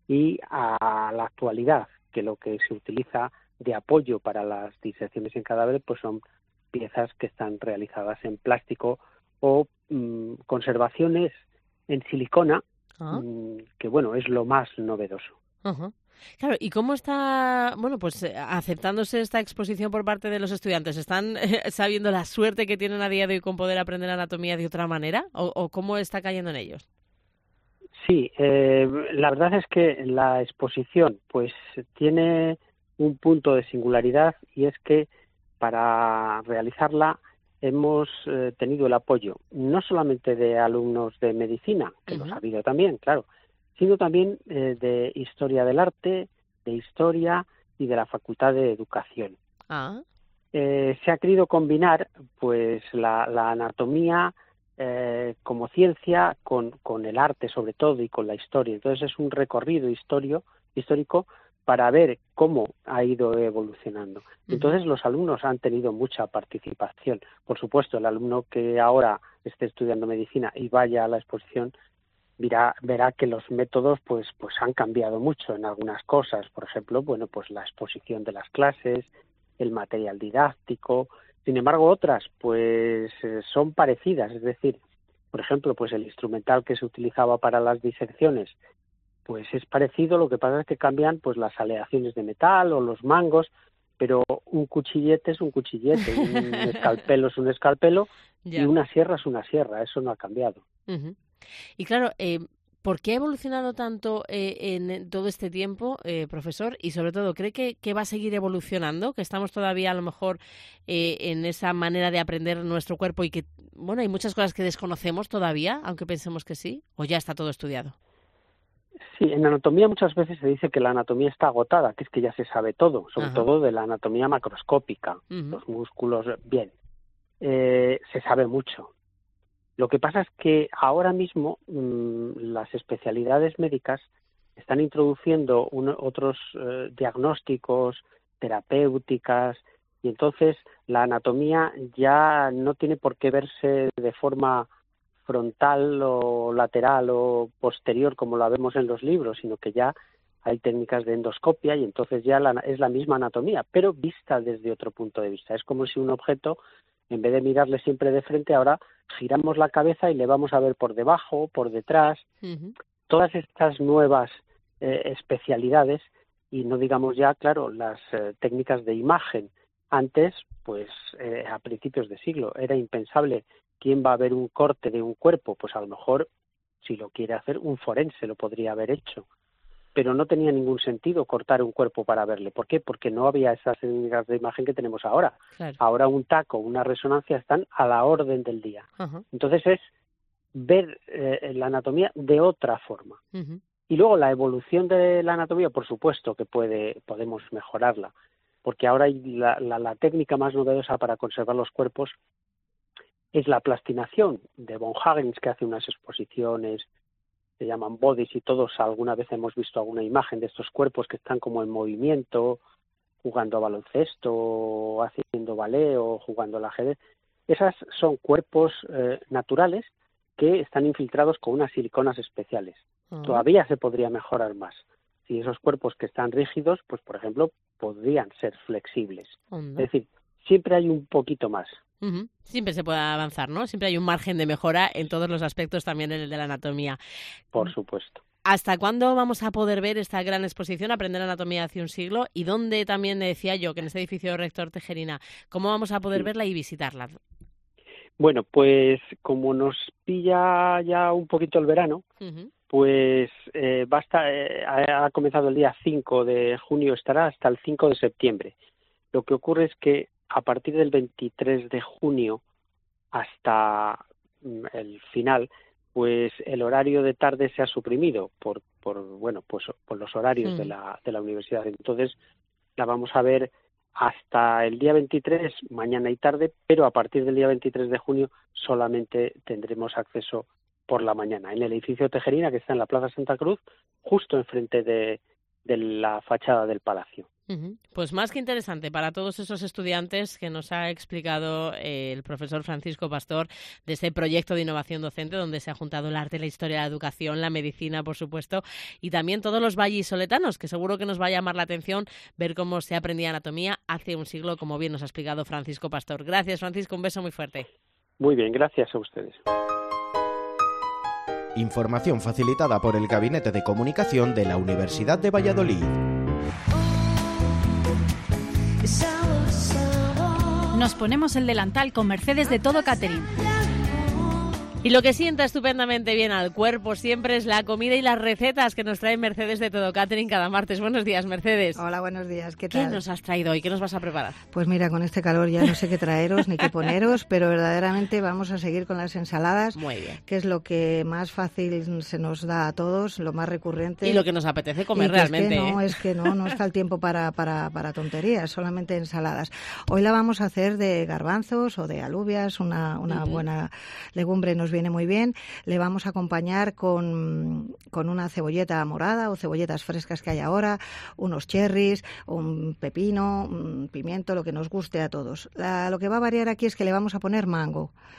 y a la actualidad, que lo que se utiliza de apoyo para las disecciones en cadáver pues son piezas que están realizadas en plástico o mmm, conservaciones en silicona, uh-huh. mmm, que bueno, es lo más novedoso. Uh-huh. Claro, ¿y cómo está, bueno, pues aceptándose esta exposición por parte de los estudiantes? ¿Están eh, sabiendo la suerte que tienen a día de hoy con poder aprender anatomía de otra manera? ¿O, o cómo está cayendo en ellos? Sí, eh, la verdad es que la exposición pues tiene un punto de singularidad, y es que para realizarla hemos eh, tenido el apoyo no solamente de alumnos de medicina, que uh-huh. los ha habido también, claro, sino también eh, de Historia del Arte, de Historia y de la Facultad de Educación. Ah. Eh, se ha querido combinar pues la, la anatomía eh, como ciencia con, con el arte sobre todo y con la historia. Entonces es un recorrido historio, histórico para ver cómo ha ido evolucionando. Uh-huh. Entonces los alumnos han tenido mucha participación. Por supuesto, el alumno que ahora esté estudiando medicina y vaya a la exposición Verá, verá que los métodos pues pues han cambiado mucho en algunas cosas. Por ejemplo, bueno, pues la exposición de las clases, el material didáctico. Sin embargo, otras pues son parecidas. Es decir, por ejemplo, pues el instrumental que se utilizaba para las disecciones pues es parecido, lo que pasa es que cambian pues las aleaciones de metal o los mangos, pero un cuchillete es un cuchillete, un escalpelo es un escalpelo ya. Y una sierra es una sierra, eso no ha cambiado. Uh-huh. Y claro, eh, ¿por qué ha evolucionado tanto eh, en todo este tiempo, eh, profesor? Y sobre todo, ¿cree que, que va a seguir evolucionando? ¿Que estamos todavía a lo mejor eh, en esa manera de aprender nuestro cuerpo y que, bueno, hay muchas cosas que desconocemos todavía, aunque pensemos que sí? ¿O ya está todo estudiado? Sí, en anatomía muchas veces se dice que la anatomía está agotada, que es que ya se sabe todo, sobre Ajá. todo de la anatomía macroscópica, uh-huh. los músculos, bien, eh, se sabe mucho. Lo que pasa es que ahora mismo mmm, las especialidades médicas están introduciendo un, otros eh, diagnósticos, terapéuticas, y entonces la anatomía ya no tiene por qué verse de forma frontal o lateral o posterior como la vemos en los libros, sino que ya hay técnicas de endoscopia y entonces ya la, es la misma anatomía, pero vista desde otro punto de vista. Es como si un objeto, en vez de mirarle siempre de frente, ahora giramos la cabeza y le vamos a ver por debajo, por detrás. Uh-huh. Todas estas nuevas eh, especialidades, y no digamos ya, claro, las eh, técnicas de imagen. Antes, pues eh, a principios de siglo, era impensable. ¿Quién va a ver un corte de un cuerpo? Pues a lo mejor, si lo quiere hacer, un forense lo podría haber hecho. Pero no tenía ningún sentido cortar un cuerpo para verle. ¿Por qué? Porque no había esas técnicas de imagen que tenemos ahora. Claro. Ahora un taco, una resonancia están a la orden del día. Uh-huh. Entonces es ver eh, la anatomía de otra forma. Uh-huh. Y luego la evolución de la anatomía, por supuesto que puede podemos mejorarla. Porque ahora hay la, la, la técnica más novedosa para conservar los cuerpos es la plastinación de von Hagens, que hace unas exposiciones, se llaman bodies, y todos alguna vez hemos visto alguna imagen de estos cuerpos que están como en movimiento, jugando a baloncesto, haciendo ballet o jugando al ajedrez. Esas son cuerpos eh, naturales que están infiltrados con unas siliconas especiales. Uh-huh. Todavía se podría mejorar más. Si esos cuerpos que están rígidos, pues por ejemplo, podrían ser flexibles. Uh-huh. Es decir, siempre hay un poquito más. Uh-huh. Siempre se puede avanzar, ¿no? Siempre hay un margen de mejora en todos los aspectos, también en el de la anatomía. Por supuesto. ¿Hasta cuándo vamos a poder ver esta gran exposición, Aprender Anatomía hace un siglo? Y dónde también decía yo, que en este edificio Rector Tejerina, ¿cómo vamos a poder sí. verla y visitarla? Bueno, pues como nos pilla ya un poquito el verano, uh-huh. pues eh, basta, eh, ha comenzado el día cinco de junio, estará hasta el cinco de septiembre. Lo que ocurre es que a partir del veintitrés de junio hasta el final, pues el horario de tarde se ha suprimido por, por bueno, pues por los horarios mm. de la de la universidad. Entonces la vamos a ver hasta el día veintitrés, mañana y tarde, pero a partir del día veintitrés de junio solamente tendremos acceso por la mañana en el edificio Tejerina, que está en la Plaza Santa Cruz, justo enfrente de, de la fachada del palacio. Pues más que interesante para todos esos estudiantes que nos ha explicado eh, el profesor Francisco Pastor de este proyecto de innovación docente donde se ha juntado el arte, la historia, la educación, la medicina, por supuesto, y también todos los vallisoletanos, que seguro que nos va a llamar la atención ver cómo se aprendía anatomía hace un siglo, como bien nos ha explicado Francisco Pastor. Gracias, Francisco, un beso muy fuerte. Muy bien, gracias a ustedes. Información facilitada por el Gabinete de Comunicación de la Universidad de Valladolid. Nos ponemos el delantal con Mercedes de Todo Catering. Y lo que sienta estupendamente bien al cuerpo siempre es la comida y las recetas que nos trae Mercedes de Todo Catering cada martes. Buenos días, Mercedes. Hola, buenos días. ¿Qué tal? ¿Qué nos has traído hoy? ¿Qué nos vas a preparar? Pues mira, con este calor ya no sé qué traeros ni qué poneros, pero verdaderamente vamos a seguir con las ensaladas. Muy bien. Que es lo que más fácil se nos da a todos, lo más recurrente. Y lo que nos apetece comer realmente. Es que no, ¿eh? es que no, no está el tiempo para, para, para tonterías, solamente ensaladas. Hoy la vamos a hacer de garbanzos o de alubias, una, una uh-huh. buena legumbre nos viene muy bien. Le vamos a acompañar con, con una cebolleta morada o cebolletas frescas que hay ahora, unos cherries, un pepino, un pimiento, lo que nos guste a todos. La, lo que va a variar aquí es que le vamos a poner mango.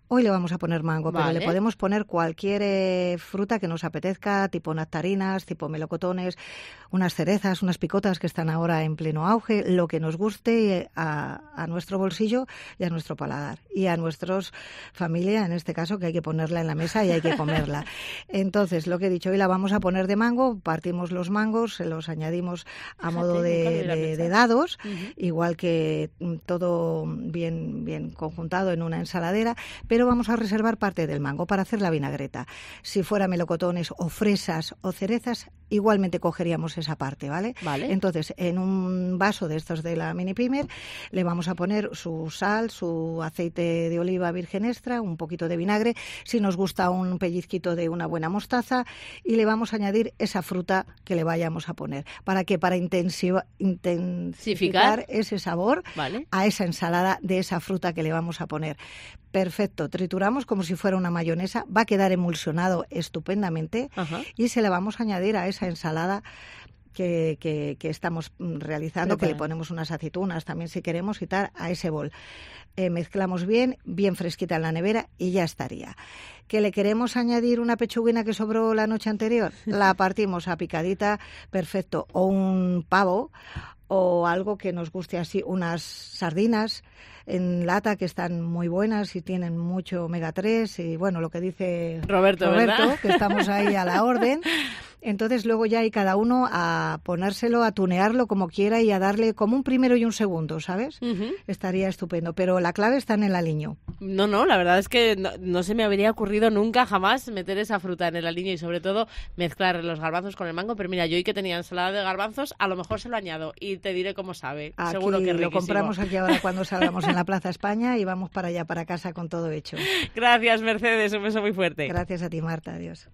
Hoy le vamos a poner mango, Vale. pero le podemos poner cualquier eh, fruta que nos apetezca, tipo nectarinas, tipo melocotones, unas cerezas, unas picotas que están ahora en pleno auge, lo que nos guste a, a nuestro bolsillo y a nuestro paladar. Y a nuestros familia, en este caso, que hay que ponerla en la mesa y hay que comerla. Entonces, lo que he dicho, hoy la vamos a poner de mango, partimos los mangos, se los añadimos a Fíjate, modo de, nunca lo hubiera de, de pensado. dados, Ujú. igual que mm, todo bien, bien conjuntado en una ensaladera, pero vamos a reservar parte del mango para hacer la vinagreta. Si fuera melocotones o fresas o cerezas, igualmente cogeríamos esa parte, ¿vale? Vale. Entonces, en un vaso de estos de la Mini Primer, le vamos a poner su sal, su aceite de oliva virgen extra, un poquito de vinagre, si nos gusta un pellizquito de una buena mostaza, y le vamos a añadir esa fruta que le vayamos a poner. ¿Para qué? Para intensiva- intensificar ese sabor Vale. a esa ensalada de esa fruta que le vamos a poner. Perfecto, trituramos como si fuera una mayonesa, va a quedar emulsionado estupendamente. Ajá. Y se le vamos a añadir a esa ensalada que, que, que estamos realizando, que le ponemos unas aceitunas también si queremos y tal, a ese bol. Eh, mezclamos bien, bien fresquita en la nevera y ya estaría. ¿Que le queremos añadir una pechuguina que sobró la noche anterior? La partimos a picadita, perfecto, o un pavo, o algo que nos guste así, unas sardinas en lata que están muy buenas y tienen mucho omega tres y bueno, lo que dice Roberto, ¿verdad? que estamos ahí a la orden. Entonces luego ya hay cada uno a ponérselo, a tunearlo como quiera y a darle como un primero y un segundo, ¿sabes? Ujú. Estaría estupendo, pero la clave está en el aliño. No, no, la verdad es que no, no se me habría ocurrido nunca jamás meter esa fruta en el aliño y sobre todo mezclar los garbanzos con el mango, pero mira, yo hoy que tenía ensalada de garbanzos, a lo mejor se lo añado y te diré cómo sabe. Aquí Seguro que es lo riquísimo. compramos aquí ahora cuando salgamos en la Plaza España y vamos para allá, para casa con todo hecho. Gracias, Mercedes, un beso muy fuerte. Gracias a ti, Marta, adiós.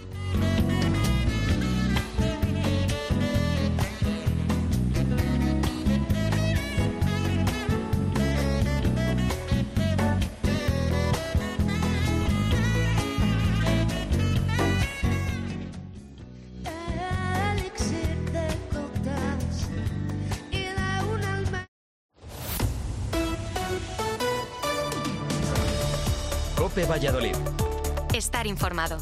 COPE Valladolid. Estar informado.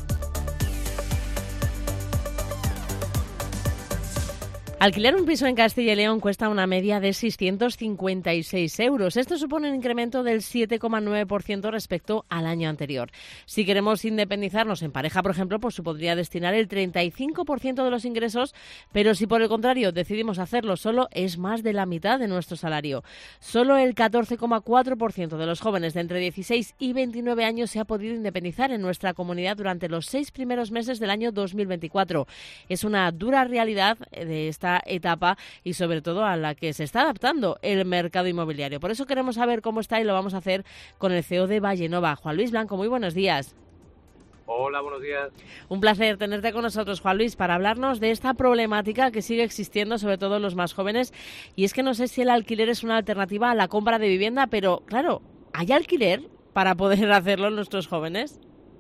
Alquilar un piso en Castilla y León cuesta una media de seiscientos cincuenta y seis euros. Esto supone un incremento del siete coma nueve por ciento respecto al año anterior. Si queremos independizarnos en pareja, por ejemplo, pues se podría destinar el treinta y cinco por ciento de los ingresos, pero si por el contrario decidimos hacerlo solo, es más de la mitad de nuestro salario. Solo el catorce coma cuatro por ciento de los jóvenes de entre dieciséis y veintinueve años se ha podido independizar en nuestra comunidad durante los seis primeros meses del año dos mil veinticuatro. Es una dura realidad de esta etapa y sobre todo a la que se está adaptando el mercado inmobiliario. Por eso queremos saber cómo está y lo vamos a hacer con el C E O de Vallenova, Juan Luis Blanco. Muy buenos días. Hola, buenos días. Un placer tenerte con nosotros, Juan Luis, para hablarnos de esta problemática que sigue existiendo, sobre todo en los más jóvenes. Y es que no sé si el alquiler es una alternativa a la compra de vivienda, pero claro, ¿hay alquiler para poder hacerlo nuestros jóvenes?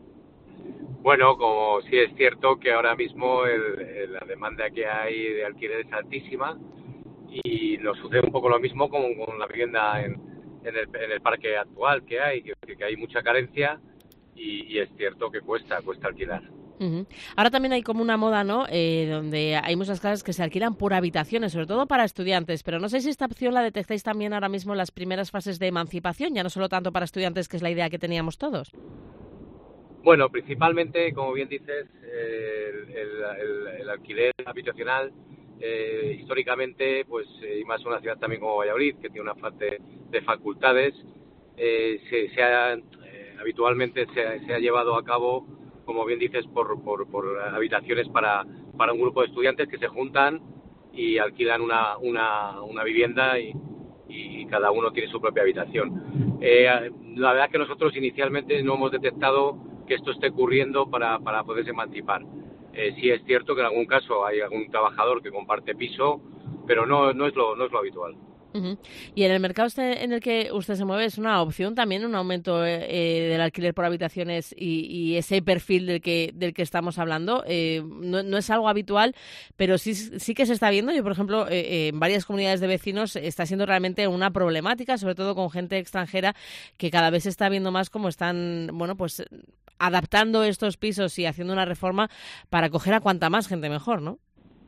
Bueno, como sí es cierto que ahora mismo el, el, la demanda que hay de alquiler es altísima y nos sucede un poco lo mismo como con la vivienda en, en, el, en el parque actual que hay, que, que hay mucha carencia y, y es cierto que cuesta, cuesta alquilar. Uh-huh. Ahora también hay como una moda, ¿no? Eh, donde hay muchas casas que se alquilan por habitaciones, sobre todo para estudiantes, pero no sé si esta opción la detectáis también ahora mismo en las primeras fases de emancipación, ya no solo tanto para estudiantes, que es la idea que teníamos todos. Bueno, principalmente, como bien dices, eh, el, el, el alquiler habitacional, eh, históricamente, pues, eh, y más una ciudad también como Valladolid, que tiene una parte de facultades, eh, se, se ha, eh, habitualmente se, se ha llevado a cabo, como bien dices, por, por, por habitaciones para, para un grupo de estudiantes que se juntan y alquilan una, una, una vivienda y, y cada uno tiene su propia habitación. Eh, la verdad es que nosotros inicialmente no hemos detectado que esto esté ocurriendo para, para poderse emancipar. Eh, sí es cierto que en algún caso hay algún trabajador que comparte piso, pero no, no, es, lo, no es lo habitual. Uh-huh. Y en el mercado este en el que usted se mueve, ¿es una opción también un aumento eh, del alquiler por habitaciones y, y ese perfil del que del que estamos hablando? Eh, no, no es algo habitual, pero sí, sí que se está viendo. Yo, por ejemplo, eh, eh, en varias comunidades de vecinos está siendo realmente una problemática, sobre todo con gente extranjera, que cada vez se está viendo más cómo están, bueno, pues adaptando estos pisos y haciendo una reforma para acoger a cuanta más gente mejor, ¿no?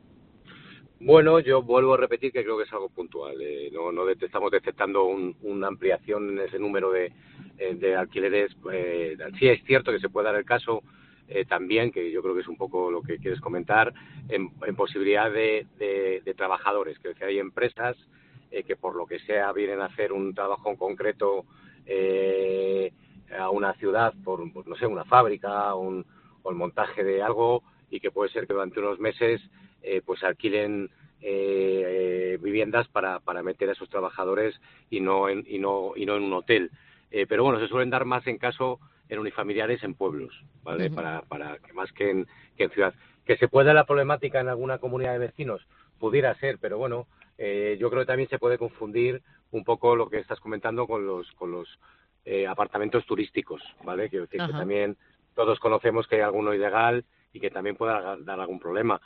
Bueno, yo vuelvo a repetir que creo que es algo puntual. Eh, no, no de, estamos detectando un, una ampliación en ese número de, eh, de alquileres. Eh, sí es cierto que se puede dar el caso eh, también, que yo creo que es un poco lo que quieres comentar, en, en posibilidad de, de, de trabajadores. Que hay empresas eh, que por lo que sea vienen a hacer un trabajo en concreto eh, a una ciudad, por, por no sé, una fábrica un, o el montaje de algo, y que puede ser que durante unos meses Eh, pues alquilen eh, eh, viviendas para, para meter a esos trabajadores y no en, y no, y no en un hotel. Eh, pero bueno, se suelen dar más en caso en unifamiliares en pueblos, ¿vale? Uh-huh. Para, para que más que en, que en ciudad. Que se pueda la problemática en alguna comunidad de vecinos, pudiera ser, pero bueno, eh, yo creo que también se puede confundir un poco lo que estás comentando con los, con los eh, apartamentos turísticos, ¿vale? Quiero decir uh-huh. que también todos conocemos que hay alguno ilegal y que también pueda dar algún problema.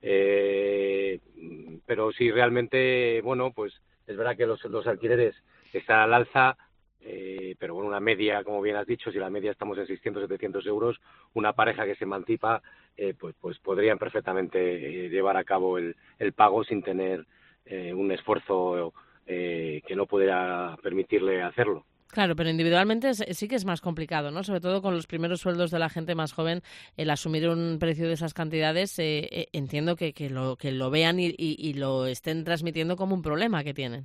Eh, pero sí, realmente, bueno, pues es verdad que los, los alquileres están al alza, eh, pero bueno, una media, como bien has dicho, si la media estamos en seiscientos, setecientos euros, una pareja que se emancipa, eh, pues, pues podrían perfectamente eh, llevar a cabo el, el pago sin tener eh, un esfuerzo eh, que no pudiera permitirle hacerlo. Claro, pero individualmente sí que es más complicado, ¿no? Sobre todo con los primeros sueldos de la gente más joven, el asumir un precio de esas cantidades, eh, eh, entiendo que, que, lo, que lo vean y, y, y lo estén transmitiendo como un problema que tienen.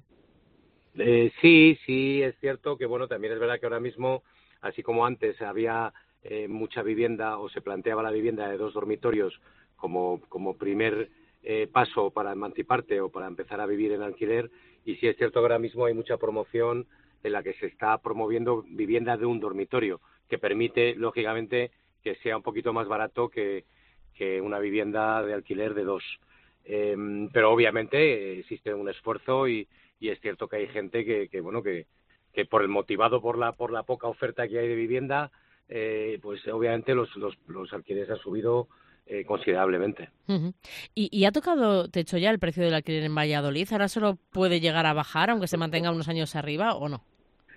Eh, sí, sí, es cierto que, bueno, también es verdad que ahora mismo, así como antes había eh, mucha vivienda o se planteaba la vivienda de dos dormitorios como, como primer eh, paso para emanciparte o para empezar a vivir en alquiler, y sí es cierto que ahora mismo hay mucha promoción en la que se está promoviendo vivienda de un dormitorio, que permite, lógicamente, que sea un poquito más barato que, que una vivienda de alquiler de dos. Eh, pero obviamente existe un esfuerzo y, y es cierto que hay gente que, que bueno, que, que por el motivado por la por la poca oferta que hay de vivienda, eh, pues obviamente los, los, los alquileres han subido eh, considerablemente. Uh-huh. ¿Y, ¿Y ha tocado techo ya el precio del alquiler en Valladolid? ¿Ahora solo puede llegar a bajar, aunque se mantenga unos años arriba, o no?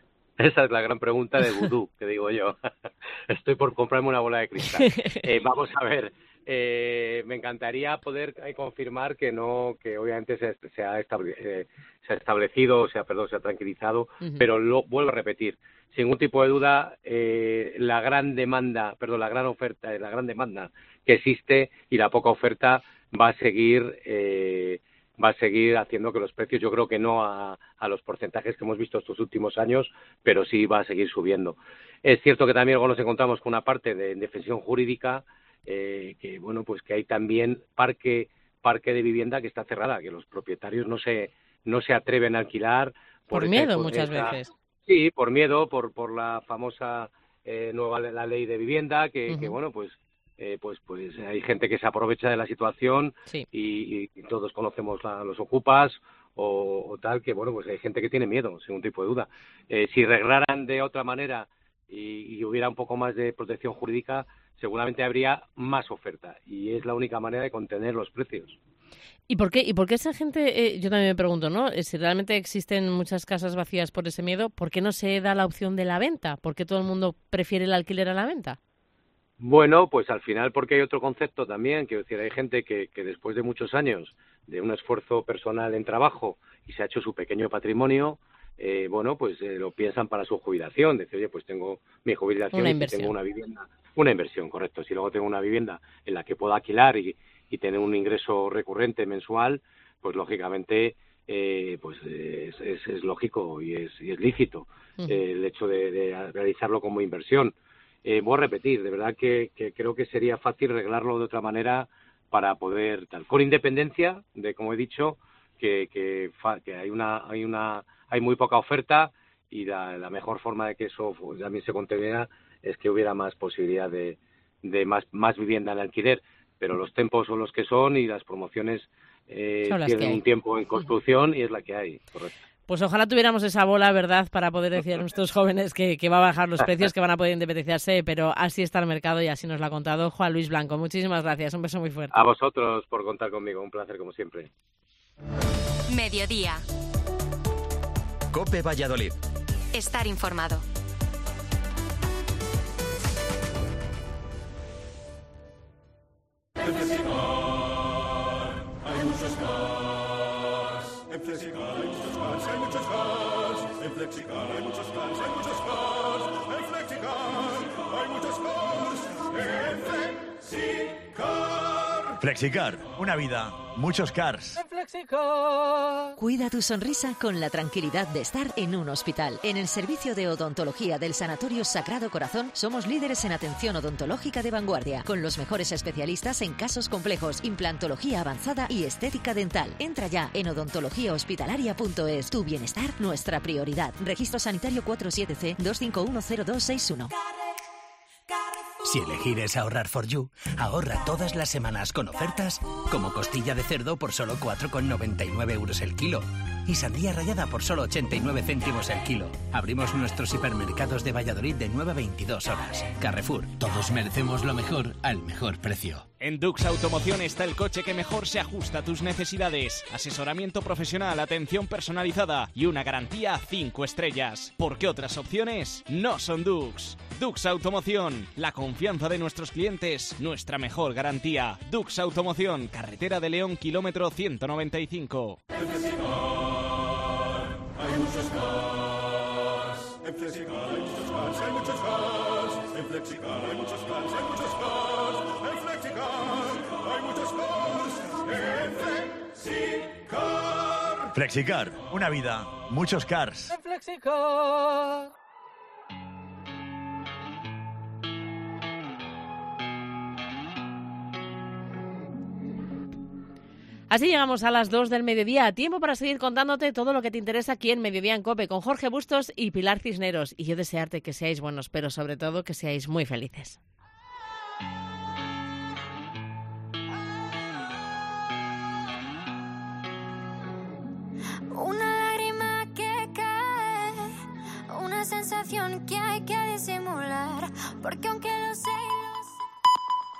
Esa es la gran pregunta de vudú, que digo yo. Estoy por comprarme una bola de cristal. Eh, vamos a ver, eh, me encantaría poder eh, confirmar que no, que obviamente se, se, ha, estable, eh, se ha establecido, o sea, perdón, se ha tranquilizado, uh-huh. pero lo vuelvo a repetir, sin ningún tipo de duda, eh, la gran demanda, perdón, la gran oferta, la gran demanda que existe y la poca oferta va a seguir eh, va a seguir haciendo que los precios, yo creo que no a, a los porcentajes que hemos visto estos últimos años, pero sí va a seguir subiendo. Es cierto que también luego nos encontramos con una parte de defensión jurídica, eh, que bueno, pues que hay también parque parque de vivienda que está cerrada, que los propietarios no se no se atreven a alquilar por, por miedo esa, muchas esa, veces. Sí, por miedo, por por la famosa eh, nueva la ley de vivienda, que, uh-huh. que bueno, pues Eh, pues pues hay gente que se aprovecha de la situación sí. y, y todos conocemos a los ocupas o, o tal, que bueno, pues hay gente que tiene miedo, sin ningún tipo de duda. Eh, si reglaran de otra manera y, y hubiera un poco más de protección jurídica, seguramente habría más oferta y es la única manera de contener los precios. ¿Y por qué? ¿Y por qué esa gente, eh, yo también me pregunto, ¿no? Si realmente existen muchas casas vacías por ese miedo, ¿por qué no se da la opción de la venta? ¿Por qué todo el mundo prefiere el alquiler a la venta? Bueno, pues al final porque hay otro concepto también, quiero decir, hay gente que, que después de muchos años de un esfuerzo personal en trabajo y se ha hecho su pequeño patrimonio, eh, bueno, pues eh, lo piensan para su jubilación, decir, oye, pues tengo mi jubilación y si tengo una vivienda, una inversión, correcto, si luego tengo una vivienda en la que puedo alquilar y, y tener un ingreso recurrente mensual, pues lógicamente eh, pues es, es, es lógico y es, y es lícito uh-huh. eh, el hecho de, de realizarlo como inversión. Eh, voy a repetir, de verdad que, que creo que sería fácil arreglarlo de otra manera para poder tal, con independencia de, como he dicho, que, que, que hay una hay una hay muy poca oferta y la, la mejor forma de que eso también se contenga es que hubiera más posibilidad de, de más más vivienda en alquiler, pero los tiempos son los que son y las promociones eh, tienen un tiempo en construcción y es la que hay, correcto. Pues ojalá tuviéramos esa bola, ¿verdad?, para poder decir a nuestros jóvenes que, que va a bajar los precios, que van a poder independizarse, pero así está el mercado y así nos lo ha contado Juan Luis Blanco. Muchísimas gracias, un beso muy fuerte. A vosotros por contar conmigo, un placer como siempre. Mediodía. COPE Valladolid. Estar informado. En Flexicar hay muchos cars. En Flexicar hay muchos cars, hay muchos cars. En Flexicar hay muchos cars, hay muchos cars. En Flexicar hay muchos cars. En Flexicar. Flexicar, una vida, muchos cars. En Flexicar. Cuida tu sonrisa con la tranquilidad de estar en un hospital. En el servicio de odontología del Sanatorio Sagrado Corazón somos líderes en atención odontológica de vanguardia, con los mejores especialistas en casos complejos, implantología avanzada y estética dental. Entra ya en odontología hospitalaria punto es. Tu bienestar, nuestra prioridad. Registro sanitario cuatro siete C dos cinco uno cero dos seis uno. Si elegir es ahorrar for you, ahorra todas las semanas con ofertas como costilla de cerdo por solo cuatro con noventa y nueve euros el kilo y sandía rallada por solo ochenta y nueve céntimos el kilo. Abrimos nuestros hipermercados de Valladolid de nueve a veintidós horas. Carrefour, todos merecemos lo mejor al mejor precio. En Dux Automoción está el coche que mejor se ajusta a tus necesidades. Asesoramiento profesional, atención personalizada y una garantía cinco estrellas. Porque otras opciones no son Dux. Dux Automoción, la confianza de nuestros clientes, nuestra mejor garantía. Dux Automoción, carretera de León, kilómetro ciento noventa y cinco. En Flexicar hay muchos cars. En Flexicar hay muchos cars, hay muchos cars. En Flexicar hay muchos cars, hay muchos cars. En Flexicar hay muchos cars. En Flexicar. Flexicar, una vida, muchos cars. En Flexicar. Así llegamos a las dos del mediodía, tiempo para seguir contándote todo lo que te interesa aquí en Mediodía en COPE con Jorge Bustos y Pilar Cisneros. Y yo desearte que seáis buenos, pero sobre todo que seáis muy felices. Una lágrima que cae, una sensación que hay que disimular, porque aunque lo sé